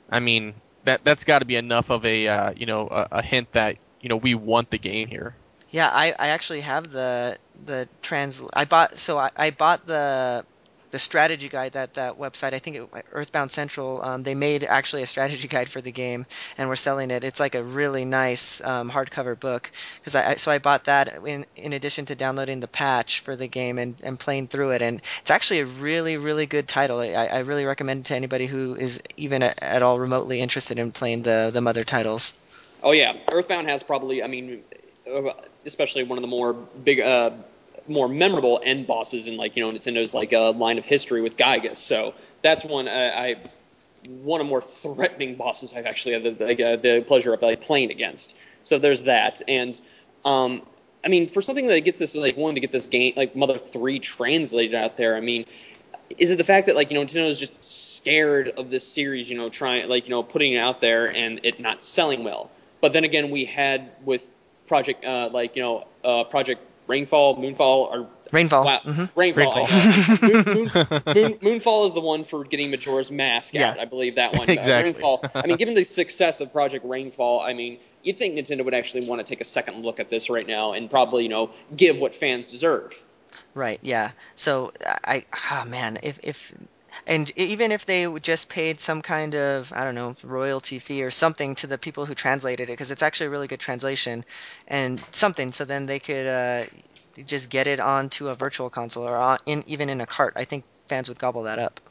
I mean, that that's got to be enough of a uh, you know a, a hint that you know we want the game here. Yeah, I, I actually have the the trans. I bought so I, I bought the the strategy guide that that website. I think it, Earthbound Central. Um, they made actually a strategy guide for the game, and we're selling it. It's like a really nice um, hardcover book because I, I so I bought that in in addition to downloading the patch for the game and, and playing through it. And it's actually a really really good title. I, I really recommend it to anybody who is even at, at all remotely interested in playing the the mother titles. Oh yeah, Earthbound has probably, I mean, uh, especially one of the more big, uh, more memorable end bosses in like you know Nintendo's like uh, line of history with Gygas. So that's one uh, I one of the more threatening bosses I've actually had the, the, uh, the pleasure of like playing against. So there's that, and um, I mean, for something that gets this like wanting to get this game like Mother three translated out there, I mean, is it the fact that like you know Nintendo is just scared of this series, you know, trying like you know putting it out there and it not selling well? But then again, we had with Project uh, like you know uh, Project Rainfall, Moonfall, or Rainfall. wow, Hmm. Rainfall. I Rainfall. know. I mean, Moon, Moon, Moon, Moonfall is the one for getting Majora's Mask Yeah. out. I believe that one. Uh, Exactly. Rainfall. I mean, given the success of Project Rainfall, I mean, you'd think Nintendo would actually want to take a second look at this right now and probably you know give what fans deserve. Right, yeah. So I, ah, man, if if and even if they would just paid some kind of, I don't know, royalty fee or something to the people who translated it, because it's actually a really good translation and something, so then they could uh, just get it onto a virtual console or on, in even in a cart. I think fans would gobble that up.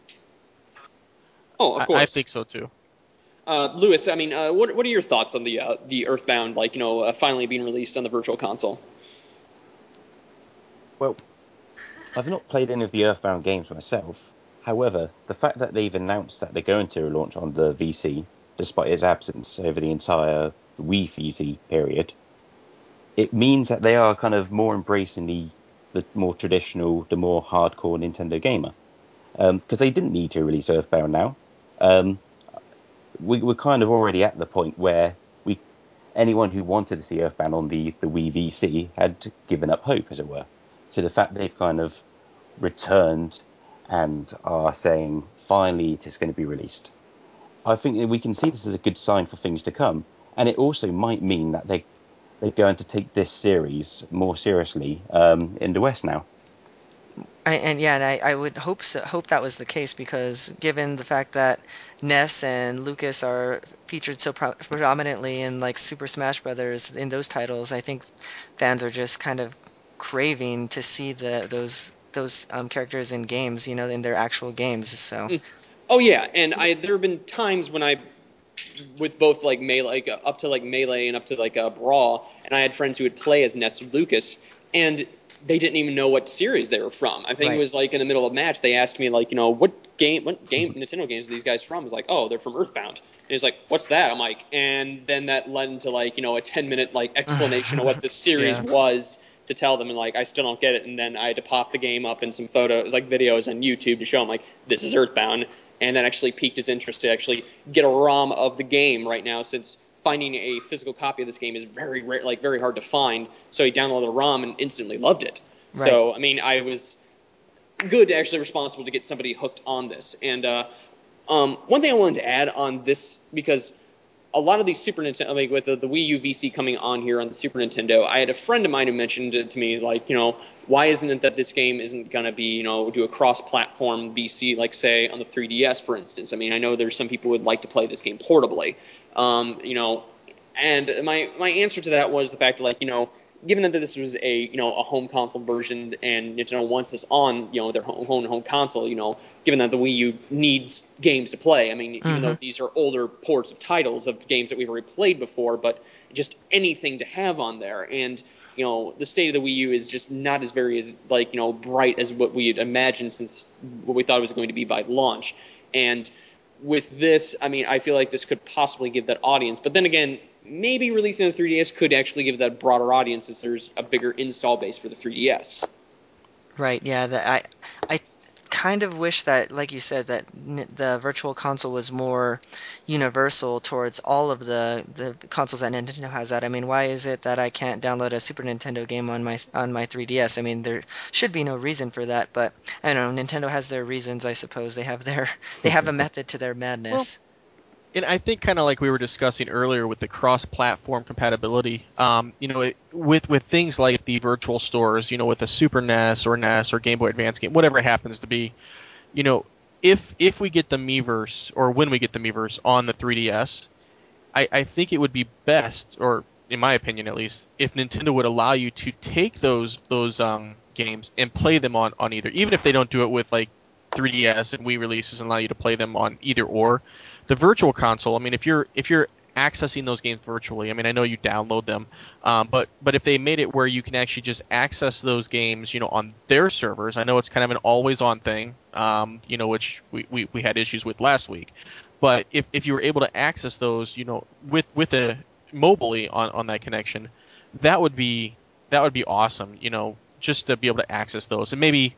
Oh, of I, I course. think so too. Uh, Lewis, I mean, uh, what what are your thoughts on the uh, the Earthbound, like you know, uh, finally being released on the Virtual Console? Well, I've not played any of the Earthbound games myself. However, the fact that they've announced that they're going to launch on the V C, despite its absence over the entire Wii V C period, it means that they are kind of more embracing the the more traditional, the more hardcore Nintendo gamer. Because um, they didn't need to release Earthbound now. Um, we were kind of already at the point where we anyone who wanted to see Earthbound on the the Wii V C had given up hope, as it were. So the fact they've kind of returned and are saying finally it is going to be released, I think that we can see this as a good sign for things to come, and it also might mean that they they're going to take this series more seriously um, in the West now. I, and yeah, and I, I would hope so, hope that was the case because given the fact that Ness and Lucas are featured so pro predominantly in like Super Smash Brothers in those titles, I think fans are just kind of craving to see the those those um, characters in games, you know, in their actual games. So Mm. Oh yeah, and I there have been times when I with both like melee, like, uh, up to like melee and up to like uh, brawl, and I had friends who would play as Ness and Lucas, and they didn't even know what series they were from. I think it right, was like in the middle of a match, they asked me like, you know, what game, what game, Nintendo games are these guys from? I was like, oh, they're from Earthbound. And he's like, what's that? I'm like, and then that led into like, you know, a ten minute like explanation of what the series Yeah. was to tell them, and like, I still don't get it. And then I had to pop the game up in some photos, like videos on YouTube to show him like, this is Earthbound, and that actually piqued his interest to actually get a ROM of the game right now, since finding a physical copy of this game is very rare, like very hard to find. So he downloaded a ROM and instantly loved it. right. So I mean, I was good to actually responsible to get somebody hooked on this. And uh, um, one thing I wanted to add on this, because a lot of these Super Nintendo, like with the, the Wii U V C coming on here on the Super Nintendo, I had a friend of mine who mentioned it to me, like, you know, why isn't it that this game isn't going to be, you know, do a cross-platform V C, like, say, on the three D S, for instance? I mean, I know there's some people who would like to play this game portably, um, you know, and my my answer to that was the fact that, like, you know, given that this was a you know a home console version and Nintendo wants this on you know their home home home console, you know, given that the Wii U needs games to play. I mean, even Hmm. though these are older ports of titles of games that we've already played before, but just anything to have on there. And you know, the state of the Wii U is just not as very as like you know bright as what we had imagined since what we thought it was going to be by launch. And with this, I mean, I feel like this could possibly give that audience. But then again, maybe releasing the three D S could actually give that broader audience, since there's a bigger install base for the three D S. Right, yeah, that I I kind of wish that, like you said, that n the Virtual Console was more universal towards all of the the consoles that Nintendo has out. I mean, why is it that I can't download a Super Nintendo game on my on my three D S? I mean, there should be no reason for that, but I don't know, Nintendo has their reasons, I suppose. They have their they have a method to their Well, madness. And I think kind of like we were discussing earlier with the cross-platform compatibility, um, you know, it, with with things like the virtual stores, you know, with a Super N E S or N E S or Game Boy Advance game, whatever it happens to be, you know, if if we get the Miiverse or when we get the Miiverse on the three D S, I, I think it would be best, or in my opinion at least, if Nintendo would allow you to take those those um, games and play them on, on either, even if they don't do it with like three D S and Wii releases and allow you to play them on either or. The virtual console, I mean, if you're if you're accessing those games virtually, I mean, I know you download them, um, but but if they made it where you can actually just access those games, you know, on their servers, I know it's kind of an always-on thing, um, you know, which we, we, we had issues with last week. But if, if you were able to access those, you know, with with a mobily on, on that connection, that would be that would be awesome. You know, just to be able to access those, and maybe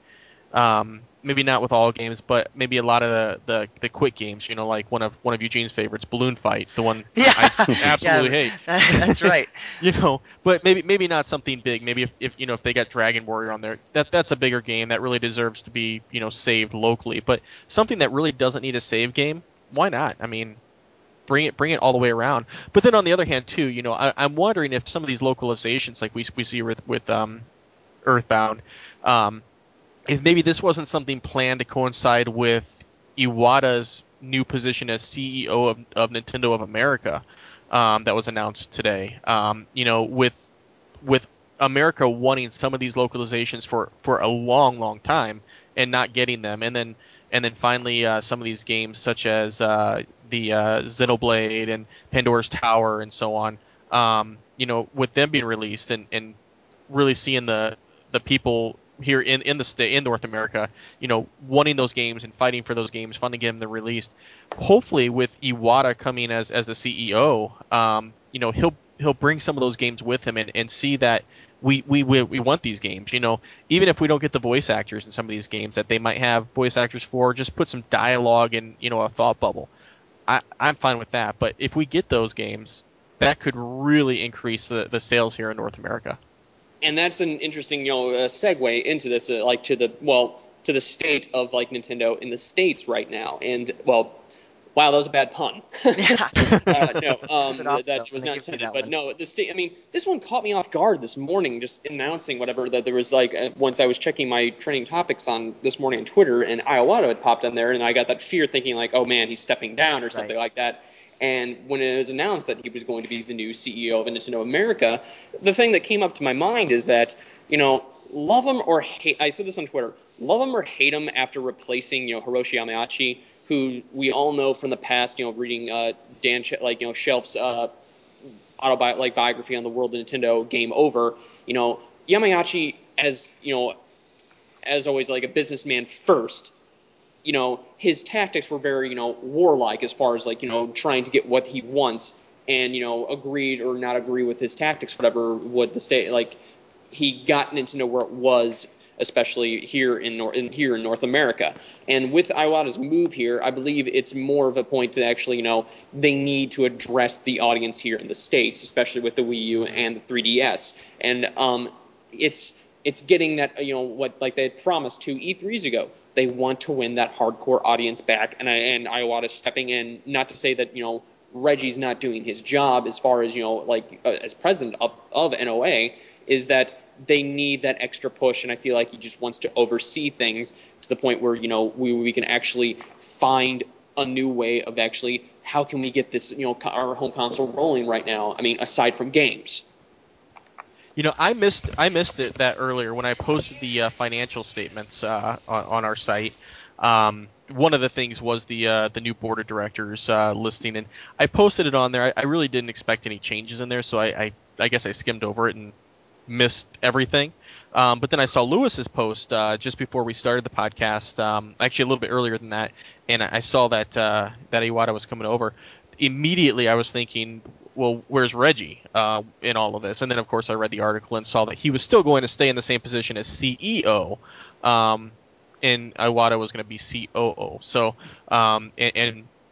um, maybe not with all games, but maybe a lot of the, the, the quick games. You know, like one of one of Eugene's favorites, Balloon Fight, the one Yeah, I yeah, absolutely hate. that's right. You know, but maybe maybe not something big. Maybe if, if you know if they got Dragon Warrior on there, that that's a bigger game that really deserves to be you know saved locally. But something that really doesn't need a save game, why not? I mean, bring it bring it all the way around. But then on the other hand, too, you know, I, I'm wondering if some of these localizations, like we we see with with um, Earthbound, um, if maybe this wasn't something planned to coincide with Iwata's new position as C E O of, of Nintendo of America, um, that was announced today. Um, you know, with with America wanting some of these localizations for, for a long, long time and not getting them, and then and then finally uh, some of these games such as uh, the uh, Xenoblade and Pandora's Tower and so on, um, you know, with them being released and, and really seeing the the people here in, in the state in North America, you know, wanting those games and fighting for those games, finally getting them released. Hopefully, with Iwata coming as as the C E O, um, you know, he'll he'll bring some of those games with him and, and see that we, we, we, we want these games. You know, even if we don't get the voice actors in some of these games that they might have voice actors for, just put some dialogue and you know a thought bubble. I, I'm fine with that. But if we get those games, that could really increase the, the sales here in North America. And that's an interesting, you know, uh, segue into this, uh, like to the well, to the state of like Nintendo in the States right now. And well, wow, that was a bad pun. Yeah. uh, no, um, Keep it off, that though. I'm was gonna not give you intended. that But one. no, the state. I mean, this one caught me off guard this morning, just announcing whatever that there was like uh, once I was checking my trending topics on this morning on Twitter, and Iwata had popped on there, and I got that fear thinking like, oh man, he's stepping down or something Right. like that. And when it was announced that he was going to be the new C E O of Nintendo America, the thing that came up to my mind is that, you know, love him or hate, I said this on Twitter, love him or hate him after replacing, you know, Hiroshi Yamauchi, who we all know from the past, you know, reading uh, Dan, like, you know, Shelf's uh, autobi- like biography on the World of Nintendo Game Over, you know, Yamauchi, as, you know, as always, like a businessman first, you know, his tactics were very, you know, warlike as far as like, you know, trying to get what he wants and, you know, agreed or not agree with his tactics, whatever what the state, like, he got Nintendo where it was, especially here in, Nor- in here in North America. And with Iwata's move here, I believe it's more of a point to actually, you know, they need to address the audience here in the States, especially with the Wii U and the three D S. And um, it's it's getting that, you know, what like they had promised two E threes ago. They want to win that hardcore audience back, and and Iwata's stepping in. Not to say that, you know, Reggie's not doing his job as far as, you know, like uh, as president of, of N O A, is that they need that extra push, and I feel like he just wants to oversee things to the point where, you know, we we can actually find a new way of actually how can we get this, you know, our home console rolling right now. I mean, aside from games. You know, I missed I missed it that earlier when I posted the uh, financial statements uh, on, on our site. Um, one of the things was the uh, the new board of directors uh, listing, and I posted it on there. I, I really didn't expect any changes in there, so I, I I guess I skimmed over it and missed everything. Um, but then I saw Lewis's post uh, just before we started the podcast, um, actually a little bit earlier than that, and I saw that uh, that Iwata was coming over. Immediately, I was thinking, well, where's Reggie uh, in all of this? And then, of course, I read the article and saw that he was still going to stay in the same position as C E O, um, and Iwata was going to be C O O. So, um, and, and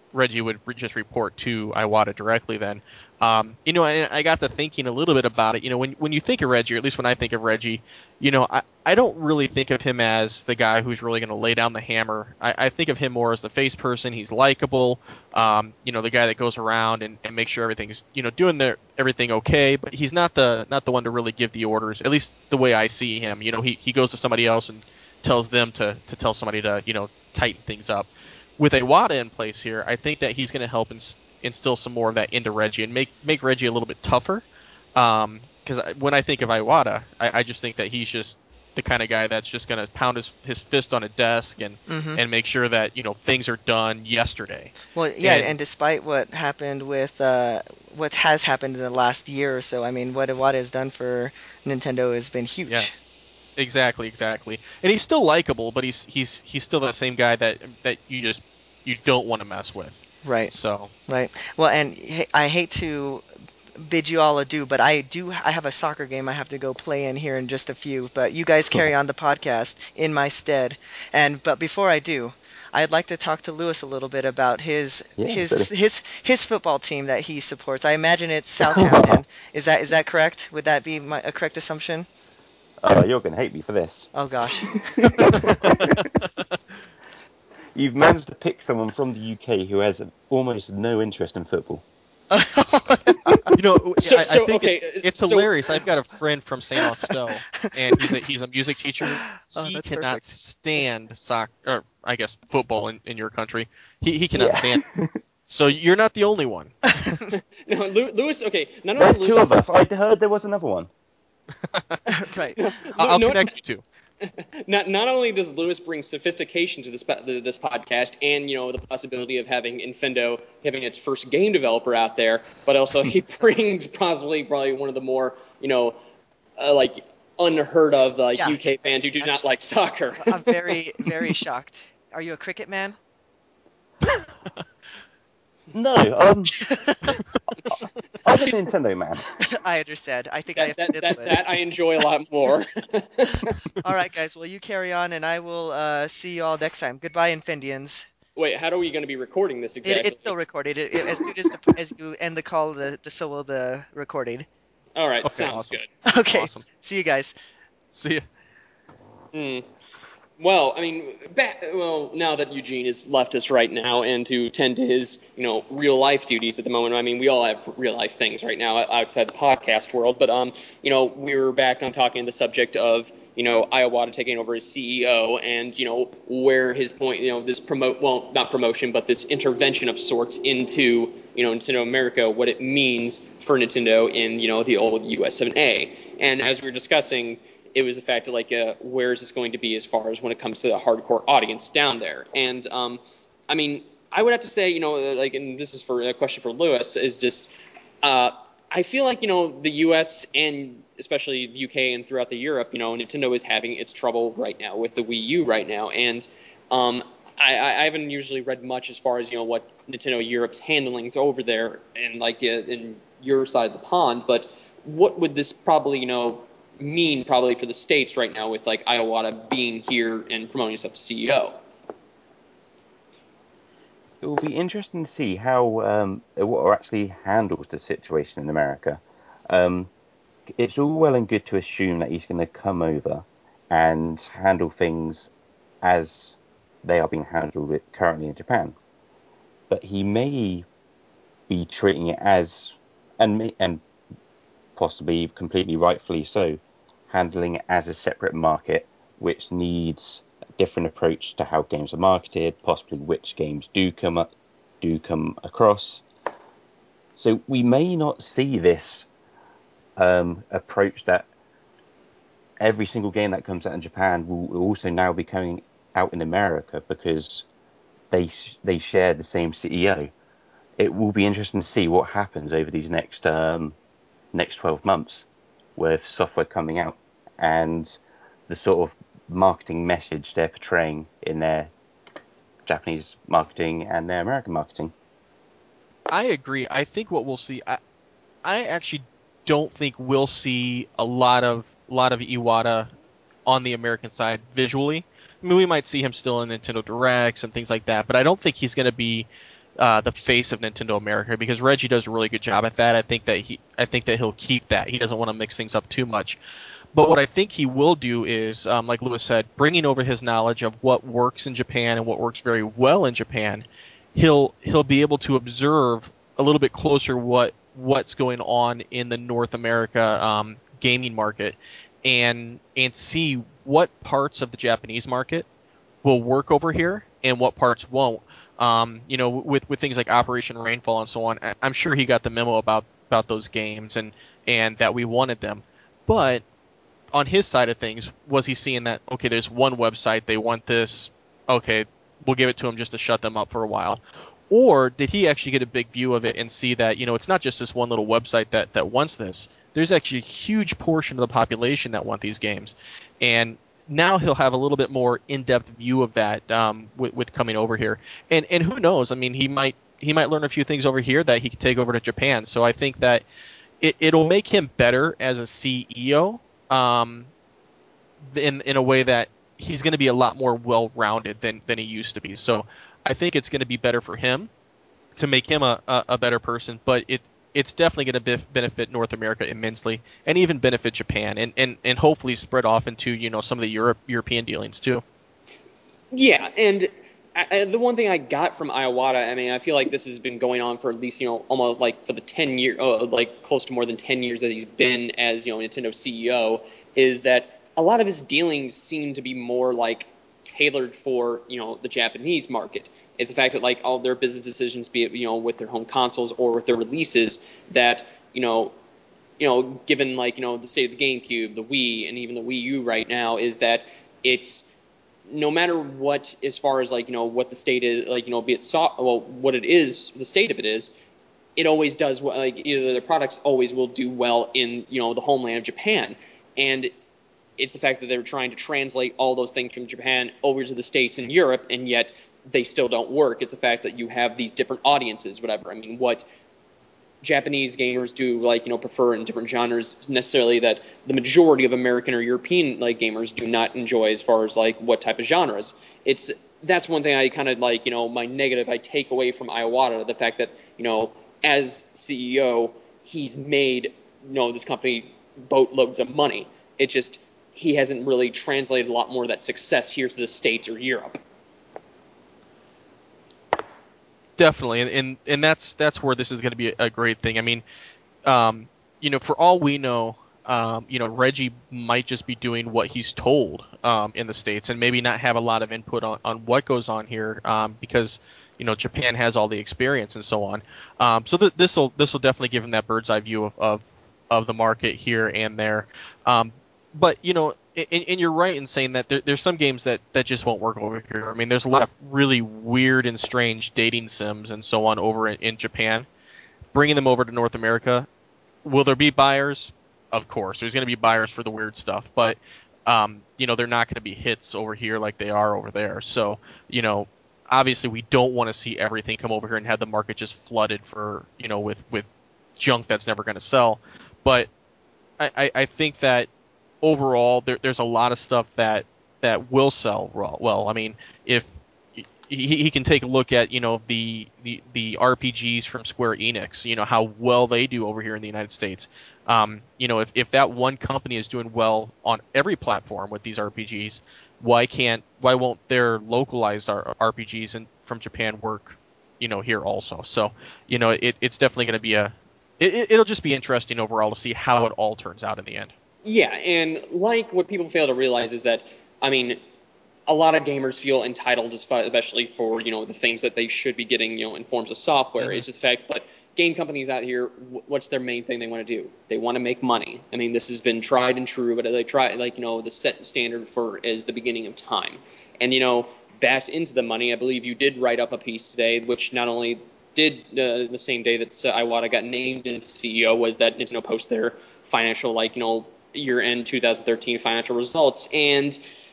Reggie would re- just report to Iwata directly then. Um, you know, and I got to thinking a little bit about it. You know, when when you think of Reggie, or at least when I think of Reggie, you know, I, I don't really think of him as the guy who's really going to lay down the hammer. I, I think of him more as the face person. He's likable, um, you know, the guy that goes around and, and makes sure everything's, you know, doing the, everything okay. But he's not the not the one to really give the orders. At least the way I see him. You know, he, he goes to somebody else and tells them to, to tell somebody to, you know, tighten things up. With Iwata in place here, I think that he's going to help ins- instill some more of that into Reggie and make make Reggie a little bit tougher. Um, because when I think of Iwata, I, I just think that he's just the kind of guy that's just going to pound his, his fist on a desk and, Hmm. and make sure that, you know, things are done yesterday. Well, yeah, And and despite what happened with uh, what has happened in the last year or so, I mean, what Iwata has done for Nintendo has been yeah, huge. exactly, exactly. And he's still likable, but he's he's he's still that same guy that that you just you don't want to mess with. Right, So right. Well, and h- I hate to bid you all adieu, but I do I have a soccer game I have to go play in here in just a few, but you guys carry on the podcast in my stead. And but before I do, I'd like to talk to Lewis a little bit about his Yeah, his steady. his his football team that he supports. I imagine it's Southampton. Is that is that correct? Would that be my, a correct assumption? Oh, you're going to hate me for this. Oh gosh. You've managed to pick someone from the U K who has almost no interest in football. You know, So I, I so think okay, it's uh, it's so hilarious. I've got a friend from Saint Austell, and he's a he's a music teacher. Oh, He that's cannot perfect. stand soccer, or I guess football in, in your country. He he cannot Yeah. stand. So you're not the only one. no, Lew- Lewis. Okay, not only There's two Lewis. of us. I heard there was another one. Right. No, I- Lew- I'll no, connect you two. not not only does Lewis bring sophistication to this po- this podcast, and you know the possibility of having Infendo having its first game developer out there, but also he brings possibly probably one of the more you know uh, like unheard of like Yeah. U K fans who do not Actually, like soccer. I'm very very shocked. Are you a cricket man? No, um, I'm a Nintendo man. I understand. I think I that that offended that Lewis. that I enjoy a lot more. All right, guys. Well, you carry on, and I will uh, see you all next time. Goodbye, Infindians. Wait, how are we going to be recording this It, exactly? it's still recorded. It, it- as soon as the as you end the call, the, the so will the recording. All right, Okay, sounds awesome, good. Okay. awesome. See you guys. See ya. Hmm. Well, I mean, back, well, now that Eugene has left us right now and to tend to his, you know, real life duties at the moment. I mean, we all have real life things right now outside the podcast world. But, um, you know, we were back on talking the subject of, you know, Iwata taking over as C E O and, you know, where his point, you know, this promote, well, not promotion, but this intervention of sorts into, you know, Nintendo America, what it means for Nintendo in, you know, the old U S of A. And as we were discussing, it was the fact of like, uh, where is this going to be as far as when it comes to the hardcore audience down there? And um, I mean, I would have to say, you know, like, and this is for a question for Lewis, is just, uh, I feel like you know the U S and especially the U K and throughout the Europe, you know, Nintendo is having its trouble right now with the Wii U right now, and um, I, I haven't usually read much as far as you know what Nintendo Europe's handlings over there and like uh, in your side of the pond, but what would this probably you know mean probably for the States right now with like Iwata being here and promoting himself to C E O. It will be interesting to see how um, Iwata actually handles the situation in America. Um, it's all well and good to assume that he's going to come over and handle things as they are being handled currently in Japan, but he may be treating it as and and possibly completely rightfully so, handling it as a separate market, which needs a different approach to how games are marketed, possibly which games do come up, do come across. So we may not see this um, approach that every single game that comes out in Japan will also now be coming out in America because they they share the same C E O. It will be interesting to see what happens over these next um, next twelve months with software coming out and the sort of marketing message they're portraying in their Japanese marketing and their American marketing. I agree. I think what we'll see. I, I actually don't think we'll see a lot of lot of Iwata on the American side visually. I mean, we might see him still in Nintendo Directs and things like that, but I don't think he's going to be uh, the face of Nintendo America, because Reggie does a really good job at that. I think that he I think that he'll keep that. He doesn't want to mix things up too much. But what I think he will do is, um, like Lewis said, bringing over his knowledge of what works in Japan and what works very well in Japan, he'll he'll be able to observe a little bit closer what what's going on in the North America um, gaming market, and and see what parts of the Japanese market will work over here and what parts won't. Um, you know, with with things like Operation Rainfall and so on, I, I'm sure he got the memo about about those games and and that we wanted them, but on his side of things, was he seeing that, okay, there's one website, they want this, okay, we'll give it to them just to shut them up for a while? Or did he actually get a big view of it and see that, you know, it's not just this one little website that, that wants this. There's actually a huge portion of the population that want these games. And now he'll have a little bit more in-depth view of that um, with, with coming over here. And and who knows? I mean, he might he might learn a few things over here that he could take over to Japan. So I think that it, it'll make him better as a C E O, um, in in a way that he's going to be a lot more well-rounded than, than he used to be. So I think it's going to be better for him to make him a, a, a better person, but it it's definitely going to bef- benefit North America immensely, and even benefit Japan, and, and, and hopefully spread off into, you know, some of the Europe European dealings too. Yeah, and I, the one thing I got from Iwata, I mean, I feel like this has been going on for at least, you know, almost like for the ten year, uh, like close to more than ten years that he's been as, you know, Nintendo C E O, is that a lot of his dealings seem to be more like tailored for, you know, the Japanese market. It's the fact that like all their business decisions, be it, you know, with their home consoles or with their releases, that, you know, you know, given like, you know, the state of the GameCube, the Wii, and even the Wii U right now, is that it's, no matter what, as far as like, you know, what the state is, like, you know, be it so, well, what it is, the state of it is, it always does well. Like, either their products always will do well in, you know, the homeland of Japan, and it's the fact that they're trying to translate all those things from Japan over to the States and Europe, and yet they still don't work. It's the fact that you have these different audiences, whatever. I mean, what Japanese gamers do, like, you know, prefer in different genres necessarily that the majority of American or European like gamers do not enjoy, as far as like what type of genres. It's that's one thing I kind of like, you know, my negative I take away from Iwata, the fact that, you know, as C E O, he's made, you know, this company boatloads of money. It just, he hasn't really translated a lot more of that success here to the States or Europe. Definitely, and and, and that's that's where this is going to be a, a great thing. I mean, um, you know, for all we know, um, you know, Reggie might just be doing what he's told um, in the States, and maybe not have a lot of input on, on what goes on here, um, because, you know, Japan has all the experience and so on. Um, so th- this will this will definitely give him that bird's eye view of of, of the market here and there. Um, but you know, and, and you're right in saying that there, there's some games that, that just won't work over here. I mean, there's a lot of really weird and strange dating sims and so on over in, in Japan. Bringing them over to North America, will there be buyers? Of course, there's going to be buyers for the weird stuff, but um, you know, they're not going to be hits over here like they are over there. So, you know, obviously we don't want to see everything come over here and have the market just flooded for, you know, with with junk that's never going to sell. But I, I, I think that overall there, there's a lot of stuff that that will sell well. Well, I mean, if he, he can take a look at, you know, the, the the R P Gs from Square Enix, you know, how well they do over here in the United States. Um, you know, if, if that one company is doing well on every platform with these R P Gs, why can't why won't their localized R- RPGs in, from Japan work, you know, here also? So, you know, it, it's definitely going to be a it, it'll just be interesting overall to see how it all turns out in the end. Yeah, and like what people fail to realize is that, I mean, a lot of gamers feel entitled, especially for, you know, the things that they should be getting, you know, in forms of software. Mm-hmm. It's just the fact that game companies out here, what's their main thing they want to do? They want to make money. I mean, this has been tried and true, but they try, like, you know, the set standard for is the beginning of time. And, you know, back into the money, I believe you did write up a piece today, which not only did uh, the same day that uh, Iwata got named as C E O, was that Nintendo post their financial, like, you know, year-end two thousand thirteen financial results, and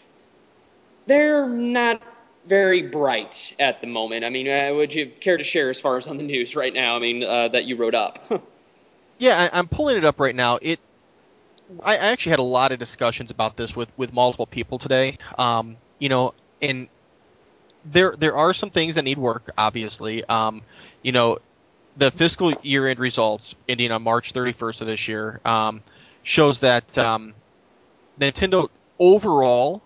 they're not very bright at the moment. I mean, uh, would you care to share as far as on the news right now, I mean, uh, that you wrote up? Yeah, I, I'm pulling it up right now. It I, I actually had a lot of discussions about this with, with multiple people today. Um, you know, and there there are some things that need work. Obviously, um, you know, the fiscal year end results ending on March thirty-first of this year um, shows that um, Nintendo overall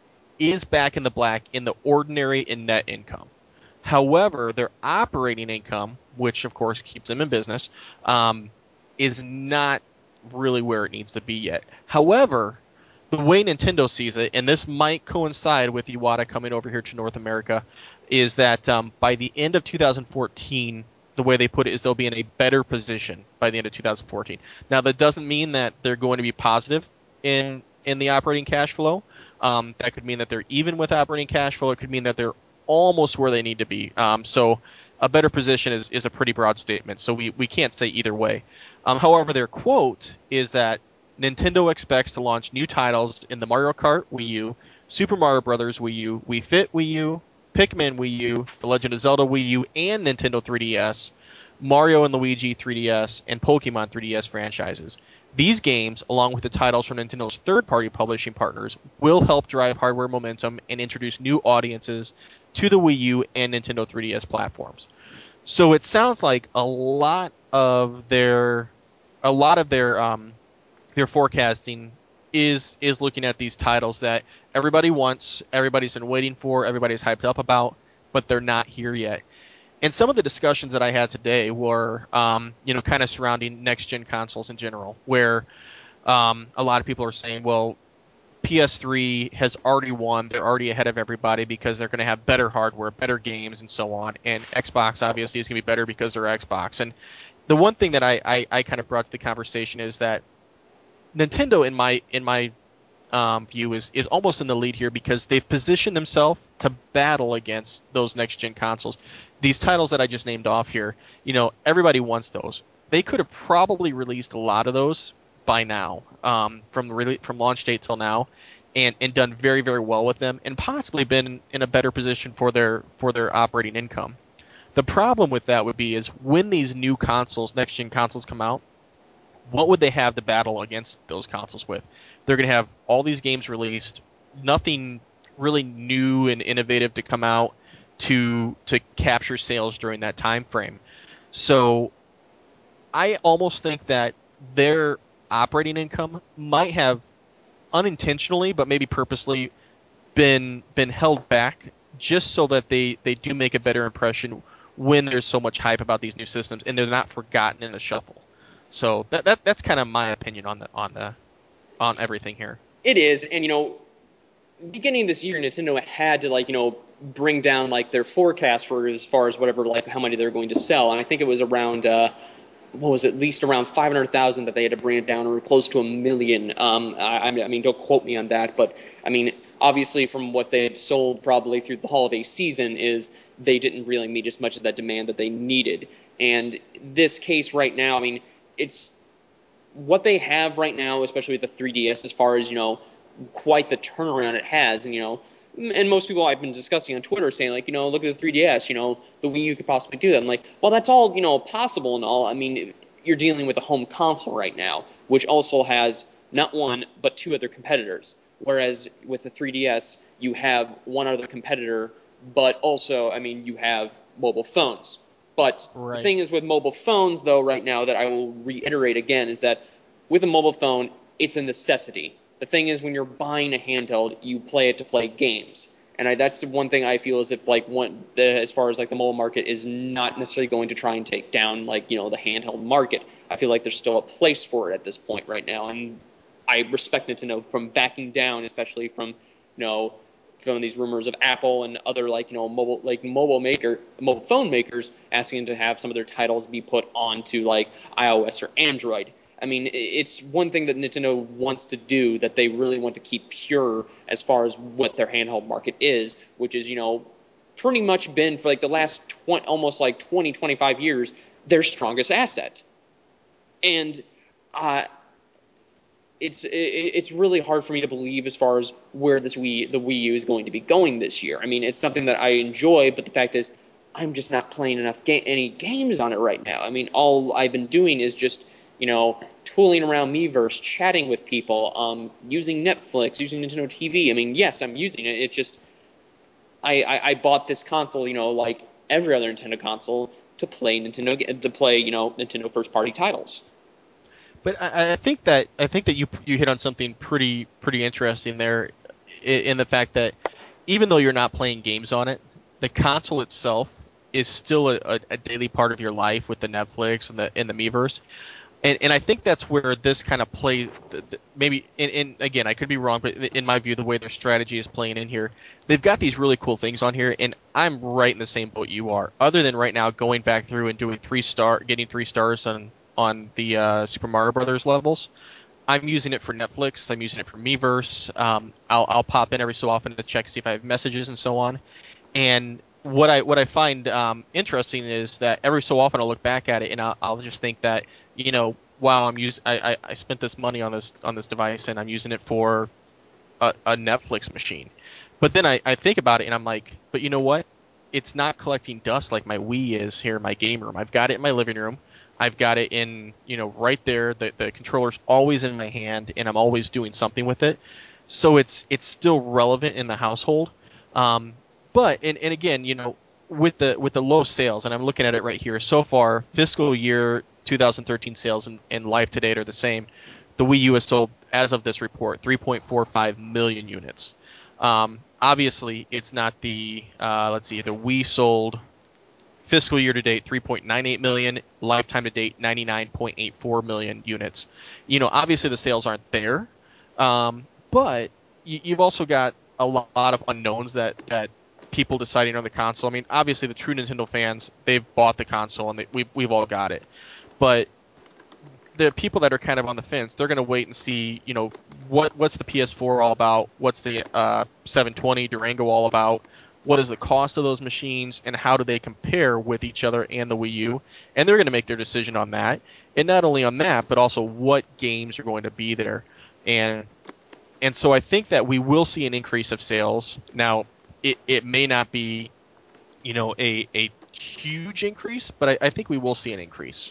is back in the black in the ordinary and net income. However, their operating income, which of course keeps them in business, um, is not really where it needs to be yet. However, the way Nintendo sees it, and this might coincide with Iwata coming over here to North America, is that um, by the end of two thousand fourteen, the way they put it is they'll be in a better position by the end of two thousand fourteen. Now, that doesn't mean that they're going to be positive in in the operating cash flow. Um, that could mean that they're even with operating cash flow. It could mean that they're almost where they need to be. Um, so a better position is, is a pretty broad statement. So we, we can't say either way. Um, however, their quote is that Nintendo expects to launch new titles in the Mario Kart Wii U, Super Mario Bros. Wii U, Wii Fit Wii U, Pikmin Wii U, The Legend of Zelda Wii U, and Nintendo three D S, Mario and Luigi three D S, and Pokemon three D S franchises. These games, along with the titles from Nintendo's third-party publishing partners, will help drive hardware momentum and introduce new audiences to the Wii U and Nintendo three D S platforms. So it sounds like a lot of their, a lot of their, um, their forecasting is is looking at these titles that everybody wants, everybody's been waiting for, everybody's hyped up about, but they're not here yet. And some of the discussions that I had today were, um, you know, kind of surrounding next-gen consoles in general, where um, a lot of people are saying, well, P S three has already won. They're already ahead of everybody because they're going to have better hardware, better games, and so on. And Xbox, obviously, is going to be better because they're Xbox. And the one thing that I, I, I kind of brought to the conversation is that Nintendo, in my in my um, view, is, is almost in the lead here because they've positioned themselves to battle against those next-gen consoles. These titles that I just named off here, you know, everybody wants those. They could have probably released a lot of those by now, um, from really from launch date till now, and, and done very, very well with them, and possibly been in a better position for their for their operating income. The problem with that would be is when these new consoles, next-gen consoles come out, what would they have to battle against those consoles with? They're going to have all these games released, nothing really new and innovative to come out to to capture sales during that time frame. So I almost think that their operating income might have unintentionally, but maybe purposely, been been held back just so that they, they do make a better impression when there's so much hype about these new systems and they're not forgotten in the shuffle. So that, that that's kind of my opinion on the on the on everything here. It is, and you know, beginning this year, Nintendo had to like you know bring down like their forecast for as far as whatever like how many they're going to sell, and I think it was around uh, what was it, at least around five hundred thousand that they had to bring it down, or close to a million. Um, I, I mean, don't quote me on that, but I mean, obviously from what they had sold probably through the holiday season is they didn't really meet as much of that demand that they needed, and this case right now, I mean, it's what they have right now, especially with the three D S, as far as, you know, quite the turnaround it has. And, you know, and most people I've been discussing on Twitter saying, like, you know, look at the three D S, you know, the Wii U could possibly do that. I'm like, well, that's all, you know, possible and all. I mean, you're dealing with a home console right now, which also has not one, but two other competitors. Whereas with the three D S, you have one other competitor, but also, I mean, you have mobile phones. But the Right. thing is with mobile phones, though, right now, that I will reiterate again, is that with a mobile phone, it's a necessity. The thing is, when you're buying a handheld, you play it to play games. And I, that's the one thing I feel as if, like, one, the, as far as, like, the mobile market is not necessarily going to try and take down, like, you know, the handheld market. I feel like there's still a place for it at this point right now. And I respect Nintendo from backing down, especially from, you know, from these rumors of Apple and other like you know mobile like mobile maker mobile phone makers asking to have some of their titles be put onto like iOS or Android. I mean, it's one thing that Nintendo wants to do that they really want to keep pure as far as what their handheld market is, which is you know pretty much been for like the last twenty, almost like twenty, twenty-five years their strongest asset. And uh, it's it's really hard for me to believe as far as where this Wii the Wii U is going to be going this year. I mean, it's something that I enjoy, but the fact is, I'm just not playing enough ga- any games on it right now. I mean, all I've been doing is just you know tooling around Miiverse, chatting with people, um, using Netflix, using Nintendo T V. I mean, yes, I'm using it. It's just I, I, I bought this console, you know, like every other Nintendo console, to play Nintendo to play, you know, Nintendo first party titles. But I, I think that I think that you you hit on something pretty pretty interesting there, in, in the fact that even though you're not playing games on it, the console itself is still a, a, a daily part of your life with the Netflix and the and the Miiverse. And and I think that's where this kind of plays. Maybe, and, and again, I could be wrong, but in my view, the way their strategy is playing in here, they've got these really cool things on here, and I'm right in the same boat you are. Other than right now going back through and doing three star, getting three stars on on the uh, Super Mario Brothers levels, I'm using it for Netflix. I'm using it for Miiverse. Um, I'll I'll pop in every so often to check see if I have messages and so on. And what I what I find um, interesting is that every so often I'll look back at it and I'll, I'll just think that, you know, wow, I'm use I, I, I spent this money on this on this device and I'm using it for a, a Netflix machine. But then I, I think about it and I'm like, but you know what? It's not collecting dust like my Wii is here in my game room. I've got it in my living room. I've got it in, you know, right there. The the controller's always in my hand and I'm always doing something with it. So it's it's still relevant in the household. Um, but and, and again, you know, with the with the low sales, and I'm looking at it right here. So far, fiscal year twenty thirteen sales and, and life to date are the same. The Wii U has sold, as of this report, three point four five million units. Um, obviously, it's not the uh, let's see, the Wii sold fiscal year to date three point nine eight million, lifetime to date ninety-nine point eight four million units. You know, obviously the sales aren't there, um, but you, you've also got a lot of unknowns that that people deciding on the console. I mean, obviously the true Nintendo fans, they've bought the console and they, we've we've all got it, but the people that are kind of on the fence, they're going to wait and see, you know, what what's the P S four all about? What's the uh, seven twenty Durango all about? What is the cost of those machines, and how do they compare with each other and the Wii U? And they're going to make their decision on that. And not only on that, but also what games are going to be there. And and so I think that we will see an increase of sales. Now, it, it may not be, you know, a, a huge increase, but I, I think we will see an increase.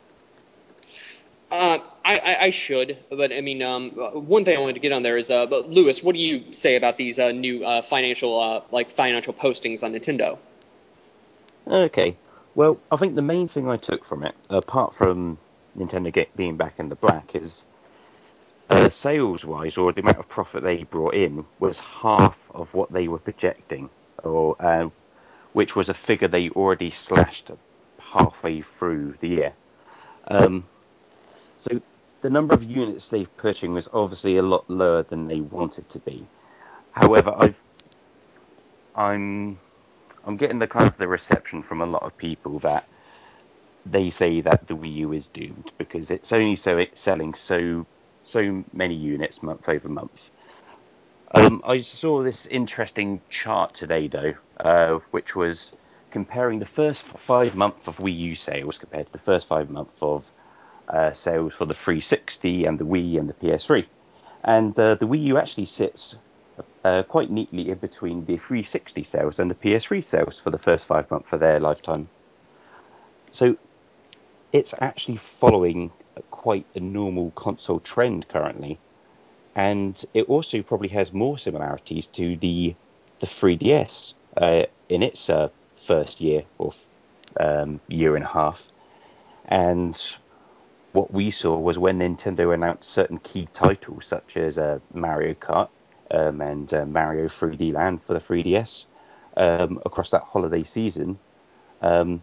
Uh, I, I, I should, but I mean, um, one thing I wanted to get on there is, uh, but Lewis, what do you say about these uh, new uh, financial, uh, like financial postings on Nintendo? Okay. Well, I think the main thing I took from it, apart from Nintendo get, being back in the black, is uh, sales-wise, or the amount of profit they brought in, was half of what they were projecting, or uh, which was a figure they already slashed halfway through the year. Um, so the number of units they've pushing was obviously a lot lower than they wanted to be. However, I've, I'm I'm getting the kind of the reception from a lot of people that they say that the Wii U is doomed because it's only so it's selling so so many units month over month. Um, I saw this interesting chart today though, uh, which was comparing the first five months of Wii U sales compared to the first five months of uh, sales for the three sixty and the Wii and the P S three, and uh, the Wii U actually sits uh, quite neatly in between the three sixty sales and the P S three sales for the first five months of their lifetime. So it's actually following quite a normal console trend currently, and it also probably has more similarities to the the three D S uh, in its uh, first year or um, year and a half. And what we saw was when Nintendo announced certain key titles such as uh, Mario Kart um, and uh, Mario three D Land for the three D S um, across that holiday season. Um,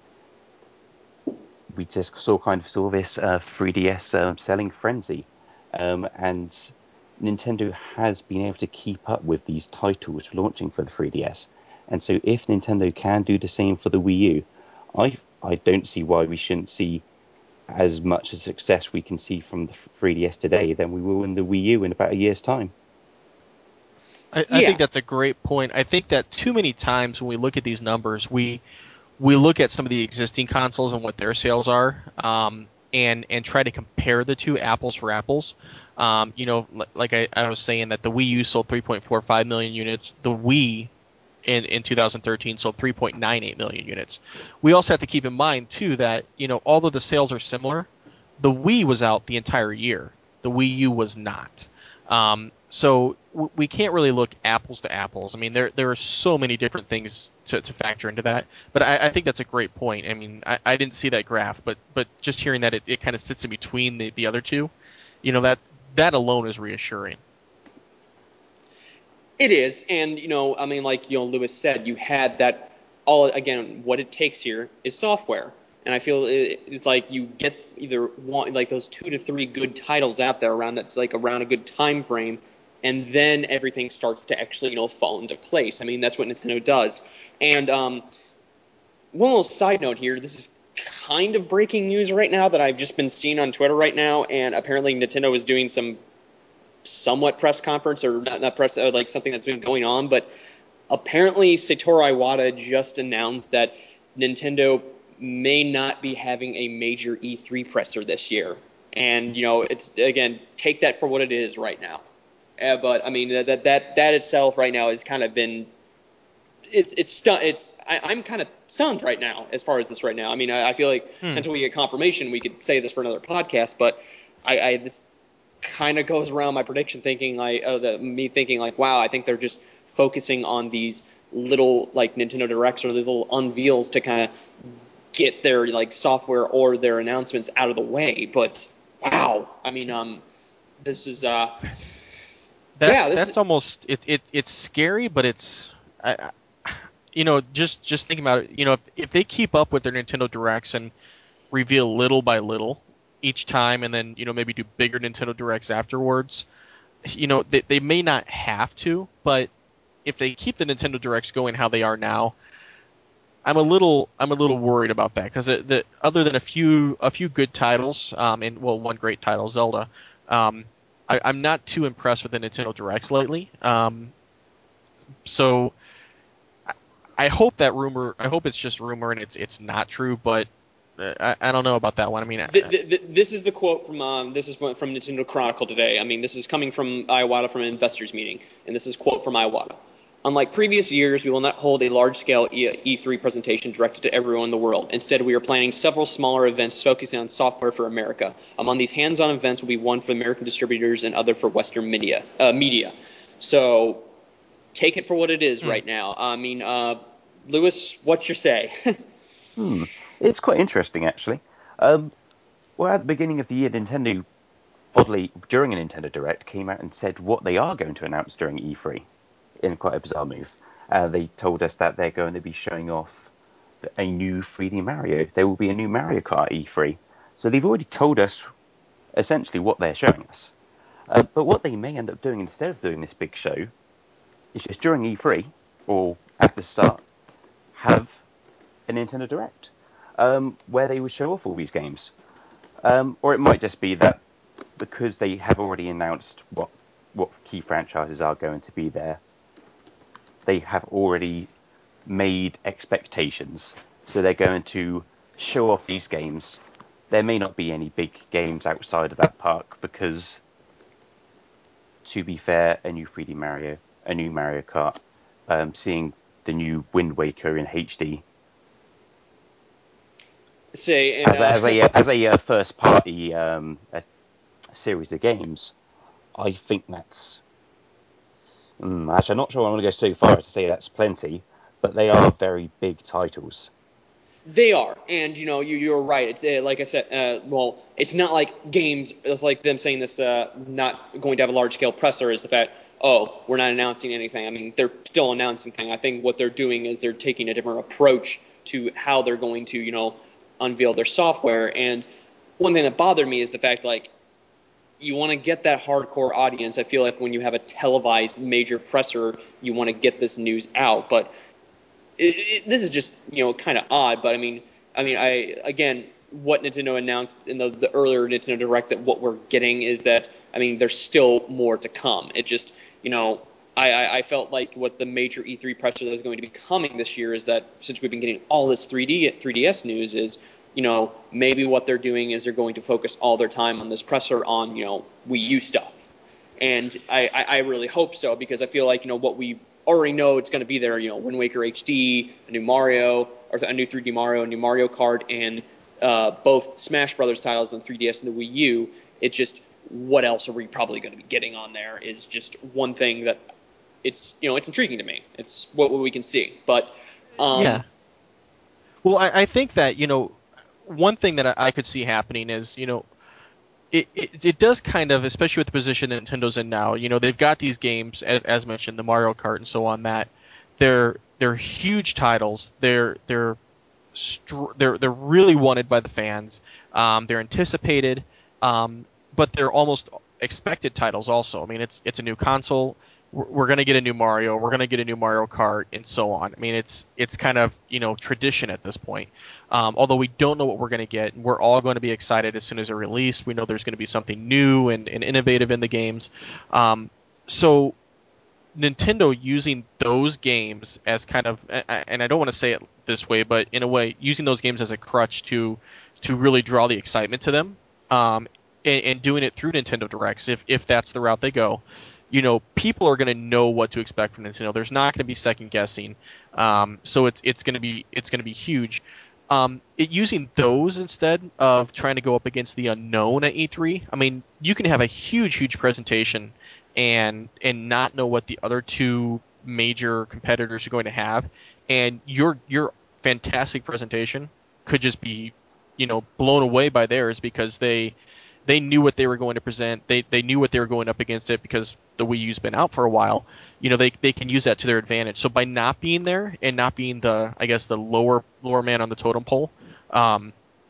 we just saw kind of saw this uh, three D S um, selling frenzy, um, and Nintendo has been able to keep up with these titles launching for the three D S. And so, if Nintendo can do the same for the Wii U, I I don't see why we shouldn't see as much a success we can see from the three D S today than we will in the Wii U in about a year's time. I, I Yeah. think that's a great point. I think that too many times when we look at these numbers, we we look at some of the existing consoles and what their sales are, um, and and try to compare the two apples for apples. Um, you know, like I, I was saying that the Wii U sold three point four five million units. The Wii in, in two thousand thirteen sold three point nine eight million units. We also have to keep in mind too that, you know, although the sales are similar, the Wii was out the entire year. The Wii U was not. Um, so w- we can't really look apples to apples. I mean, there there are so many different things to, to factor into that. But I, I think that's a great point. I mean, I, I didn't see that graph, but but just hearing that it, it kind of sits in between the, the other two, you know, that that alone is reassuring. It is, and you know, I mean, like you know, Lewis said, you had that. All again, what it takes here is software, and I feel it, it's like you get either one, like those two to three good titles out there around that's like around a good time frame, and then everything starts to actually you know fall into place. I mean, that's what Nintendo does. And um, one little side note here: this is kind of breaking news right now that I've just been seeing on Twitter right now, and apparently Nintendo is doing some somewhat press conference or not, not press, uh, like something that's been going on, but apparently Satoru Iwata just announced that Nintendo may not be having a major E three presser this year. And, you know, it's, again, take that for what it is right now. Uh, but, I mean, that, that, that itself right now has kind of been, it's, it's, stu- it's, I, I'm kind of stunned right now as far as this right now. I mean, I, I feel like Hmm. until we get confirmation, we could say this for another podcast, but I, I this, kind of goes around my prediction thinking like uh, the, me thinking like wow I think they're just focusing on these little like Nintendo Directs or these little unveils to kind of get their like software or their announcements out of the way. But wow, I mean um this is uh That's yeah this that's is, almost it, it it's scary, but it's I, I, you know just just thinking about it. You know, if, if they keep up with their Nintendo Directs and reveal little by little each time, and then you know maybe do bigger Nintendo Directs afterwards, you know they they may not have to, but if they keep the Nintendo Directs going how they are now, I'm a little I'm a little worried about that because the, the other than a few a few good titles, um, and well one great title Zelda, um, I, I'm not too impressed with the Nintendo Directs lately. Um, so I, I hope that rumor I hope it's just rumor and it's it's not true, but uh, I, I don't know about that one. I mean, I, th- th- th- this is the quote from um, this is from Nintendo Chronicle today. I mean, this is coming from Iwata from an investors meeting, and this is a quote from Iwata. Unlike previous years, we will not hold a large-scale E three presentation directed to everyone in the world. Instead, we are planning several smaller events focusing on software for America. Among these hands-on events will be one for American distributors and other for Western media. Uh, media. So take it for what it is Hmm. right now. I mean, uh, Lewis, what's your say? Hmm. It's quite interesting, actually. Um, well, at the beginning of the year, Nintendo, oddly, during a Nintendo Direct, came out and said what they are going to announce during E three in quite a bizarre move. Uh, they told us that they're going to be showing off a new three D Mario. There will be a new Mario Kart E three. So they've already told us essentially what they're showing us. Uh, but what they may end up doing instead of doing this big show is just during E three, or at the start, have a Nintendo Direct um, where they would show off all these games. Um, or it might just be that because they have already announced what what key franchises are going to be there, they have already made expectations. So they're going to show off these games. There may not be any big games outside of that park because, to be fair, a new three D Mario, a new Mario Kart, um, seeing the new Wind Waker in H D Say, and as a, uh, as a, as a uh, first party um, a series of games. I think that's mm, actually I'm not sure I want to go so far as to say that's plenty, but they are very big titles. they are, and you know, you you're right. It's uh, like I said. Uh, well, it's not like games. It's like them saying this. Uh, not going to have a large scale presser is the fact. Oh, we're not announcing anything. I mean, they're still announcing things. I think what they're doing is they're taking a different approach to how they're going to, you know, unveil their software. And one thing that bothered me is the fact, like, you want to get that hardcore audience. I feel like when you have a televised major presser, you want to get this news out. But it, it, this is just you know kind of odd, but I mean, I mean, I again, what Nintendo announced in the, the earlier Nintendo Direct that what we're getting is that I mean, there's still more to come. It just you know. I, I, I felt like what the major E three presser that is going to be coming this year is that since we've been getting all this three D three D S news is you know maybe what they're doing is they're going to focus all their time on this presser on you know Wii U stuff, and I, I, I really hope so because I feel like you know what we already know it's going to be there. You know, Wind Waker H D, a new Mario, or a new three D Mario, a new Mario Kart, and uh, both Smash Brothers titles on three D S and the Wii U. It just what else are we probably going to be getting on there is just one thing that it's you know it's intriguing to me. It's what we can see, but um, yeah. Well, I, I think that you know one thing that I, I could see happening is you know it, it it does kind of, especially with the position that Nintendo's in now. You know, they've got these games, as, as mentioned, the Mario Kart and so on. That they're they're huge titles. They're they're str- they're they're really wanted by the fans. Um, they're anticipated, um, but they're almost expected titles also. I mean, it's it's a new console. We're, we're going to get a new Mario. We're going to get a new Mario Kart, and so on. I mean, it's it's kind of you know tradition at this point. Um, although we don't know what we're going to get, we're all going to be excited as soon as they're released. We know there's going to be something new and, and innovative in the games. Um, so Nintendo using those games as kind of, and I don't want to say it this way, but in a way, using those games as a crutch to to really draw the excitement to them, um, and, and doing it through Nintendo Directs, if if that's the route they go, you know, people are going to know what to expect from Nintendo. There's not going to be second guessing, um, so it's it's going to be it's going to be huge. Um, it, using those instead of trying to go up against the unknown at E three. I mean, you can have a huge, huge presentation and and not know what the other two major competitors are going to have, and your your fantastic presentation could just be, you know, blown away by theirs because they they knew what they were going to present. They they knew what they were going up against it because the Wii U's been out for a while. You know, they they can use that to their advantage. So by not being there and not being the, I guess, the lower lower man on the totem pole, um,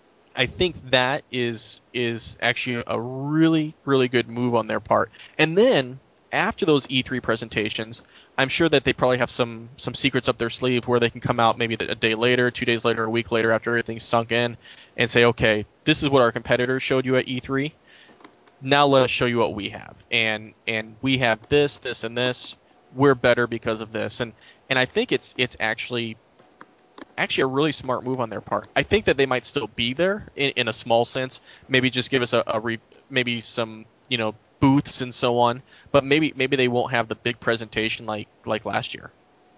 I think that is is actually a really really good move on their part. And then after those E three presentations, I'm sure that they probably have some some secrets up their sleeve where they can come out maybe a day later, two days later, a week later after everything's sunk in, and say, okay, this is what our competitors showed you at E three. Now let us show you what we have, and and we have this, this, and this. We're better because of this, and and I think it's it's actually actually a really smart move on their part. I think that they might still be there in, in a small sense. Maybe just give us a, a re, maybe some you know booths and so on. But maybe maybe they won't have the big presentation like like last year.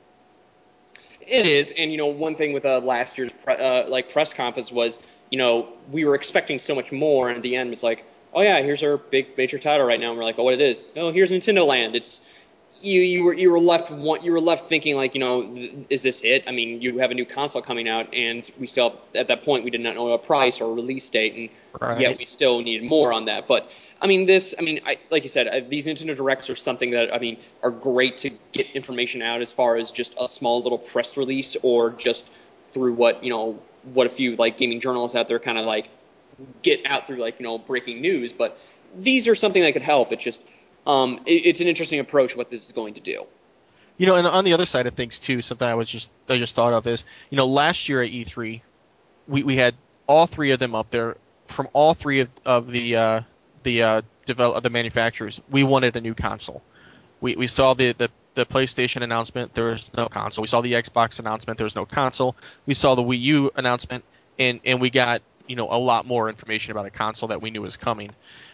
It is, and you know, one thing with uh, last year's pre- uh, like press conference was, you know, we were expecting so much more, and at the end it's like, oh yeah, here's our big major title right now, and we're like, oh, what it is? Oh, here's Nintendo Land. It's you you were you were left one, you were left thinking like, you know, is this it? I mean, you have a new console coming out, and we still at that point we did not know a price or a release date, and Right. yet we still needed more on that. But I mean, this, I mean, I, like you said, uh, these Nintendo Directs are something that, I mean, are great to get information out as far as just a small little press release or just through what, you know, what a few, like, gaming journalists out there kind of, like, get out through, like, you know, breaking news. But these are something that could help. It's just, um, it, it's an interesting approach what this is going to do. You know, and on the other side of things too, something I was just I just thought of is, you know, last year at E three, we, we had all three of them up there. From all three of, of the uh, the uh, develop the manufacturers, we wanted a new console. We we saw the, the the PlayStation announcement, there was no console. We saw the Xbox announcement, there was no console. We saw the Wii U announcement, and and we got you know a lot more information about a console that we knew was coming.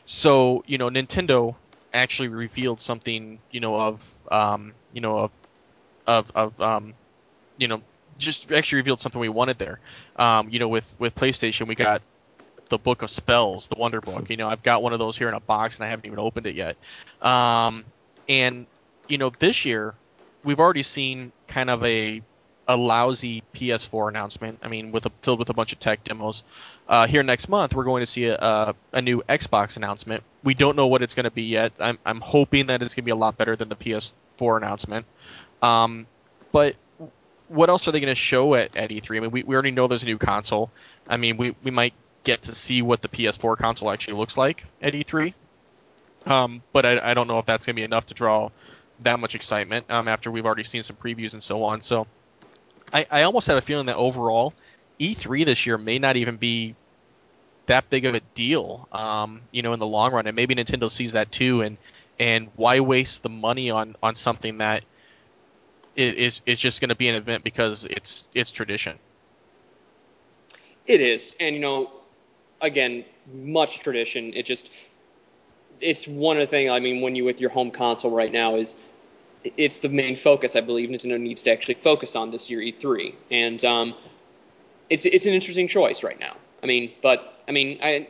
So you know, Nintendo actually revealed something you know of um, you know of of of um, you know just actually revealed something we wanted there. Um, you know, with with PlayStation, we got the Book of Spells, the Wonder Book. You know, I've got one of those here in a box, and I haven't even opened it yet. Um, and you know, this year we've already seen kind of a a lousy P S four announcement. I mean, with a, filled with a bunch of tech demos. Uh, here next month, we're going to see a, a, a new Xbox announcement. We don't know what it's going to be yet. I'm I'm hoping that it's going to be a lot better than the P S four announcement. Um, but what else are they going to show at, at E three? I mean, we, we already know there's a new console. I mean, we, we might get to see what the P S four console actually looks like at E three. Um, but I, I don't know if that's going to be enough to draw that much excitement um, after we've already seen some previews and so on. So I, I almost have a feeling that overall, E three this year may not even be that big of a deal, um, you know, in the long run. And maybe Nintendo sees that too. And, and why waste the money on, on something that is is just going to be an event because it's it's tradition. It is, and you know, again, much tradition. It just, it's one of the things. I mean, when you with your home console right now is, it's the main focus. I believe Nintendo needs to actually focus on this year E three, and um, it's it's an interesting choice right now. I mean, but I mean, I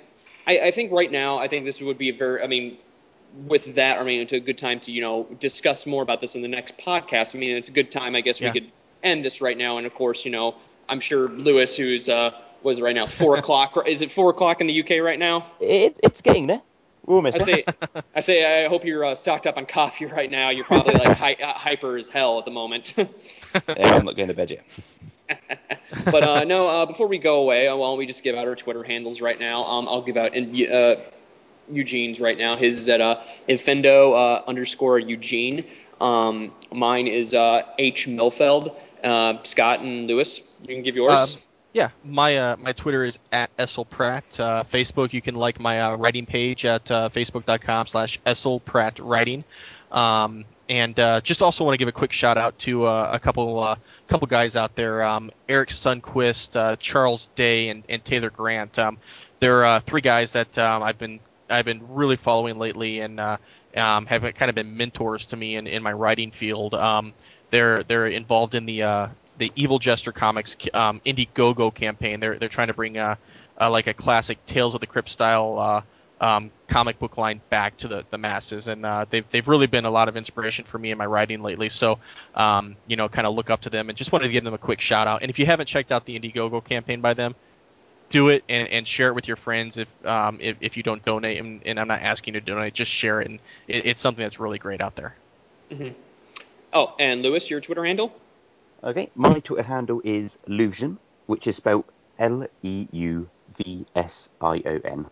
I, I think right now, I think this would be a very, I mean, with that, I mean, it's a good time to, you know, discuss more about this in the next podcast. I mean, it's a good time, I guess Yeah. we could end this right now. And of course, you know, I'm sure Lewis, who's, uh, what is it right now, four o'clock, is it four o'clock in the U K right now? It, it's getting there. We're almost I there. say, I say, I hope you're uh, stocked up on coffee right now. You're probably like hy- uh, hyper as hell at the moment. Yeah, I'm not going to bed yet. But uh, no, uh, before we go away, uh, why don't we just give out our Twitter handles right now? Um, I'll give out uh, Eugene's right now. His is at uh, Infendo uh, underscore Eugene. Um, mine is uh, H Milfeld. Uh, Scott and Lewis, you can give yours. Um, yeah, my uh, my Twitter is at esselpratt. Uh, Facebook, you can like my uh, writing page at uh, facebook.com slash esselprattwriting. Um, and uh, just also want to give a quick shout out to uh, a couple uh, couple guys out there, um, Eric Sundquist, uh, Charles Day, and, and Taylor Grant. Um, they're uh, three guys that um, I've been I've been really following lately, and uh, um, have kind of been mentors to me in, in my writing field. Um, they're they're involved in the uh, the Evil Jester Comics um, Indiegogo campaign. They're they're trying to bring a, a like a classic Tales of the Crypt style uh, um, comic book line back to the, the masses, and uh, they've they've really been a lot of inspiration for me in my writing lately. So um, you know, kind of look up to them, and just wanted to give them a quick shout out. And if you haven't checked out the Indiegogo campaign by them, do it and, and share it with your friends. If um, if, if you don't donate, and, and I'm not asking you to donate, just share it. And it, it's something that's really great out there. Mm-hmm. Oh, and Lewis, your Twitter handle? Okay, my Twitter handle is Leuvision, which is spelled L E U V S I O N.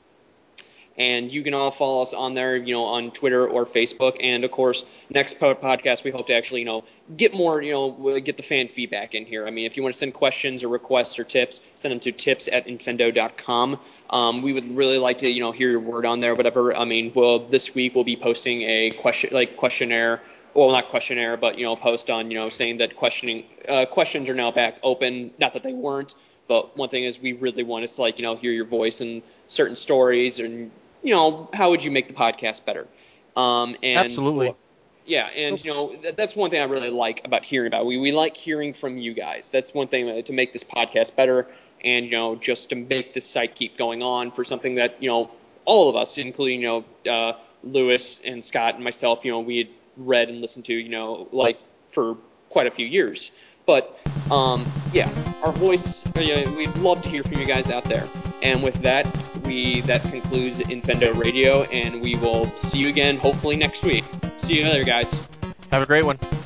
And you can all follow us on there, you know, on Twitter or Facebook. And of course, next po- podcast, we hope to actually, you know, get more, you know, get the fan feedback in here. I mean, if you want to send questions or requests or tips, send them to tips at infendo dot com. Um, we would really like to, you know, hear your word on there, whatever. I mean, well, this week we'll be posting a question, like questionnaire. Well, not questionnaire, but, you know, post on, you know, saying that questioning uh, questions are now back open. Not that they weren't, but one thing is we really want to, like, you know, hear your voice and certain stories and, you know, how would you make the podcast better? Um, and Absolutely. For, yeah, and, you know, th- that's one thing I really like about hearing about. We we like hearing from you guys. That's one thing to make this podcast better and, you know, just to make this site keep going on for something that, you know, all of us, including, you know, uh, Lewis and Scott and myself, you know, we had read and listened to, you know, like for quite a few years. But, um, yeah, our voice, you know, we'd love to hear from you guys out there. And with that, we that concludes Infendo Radio, and we will see you again hopefully next week. See you later, guys. Have a great one.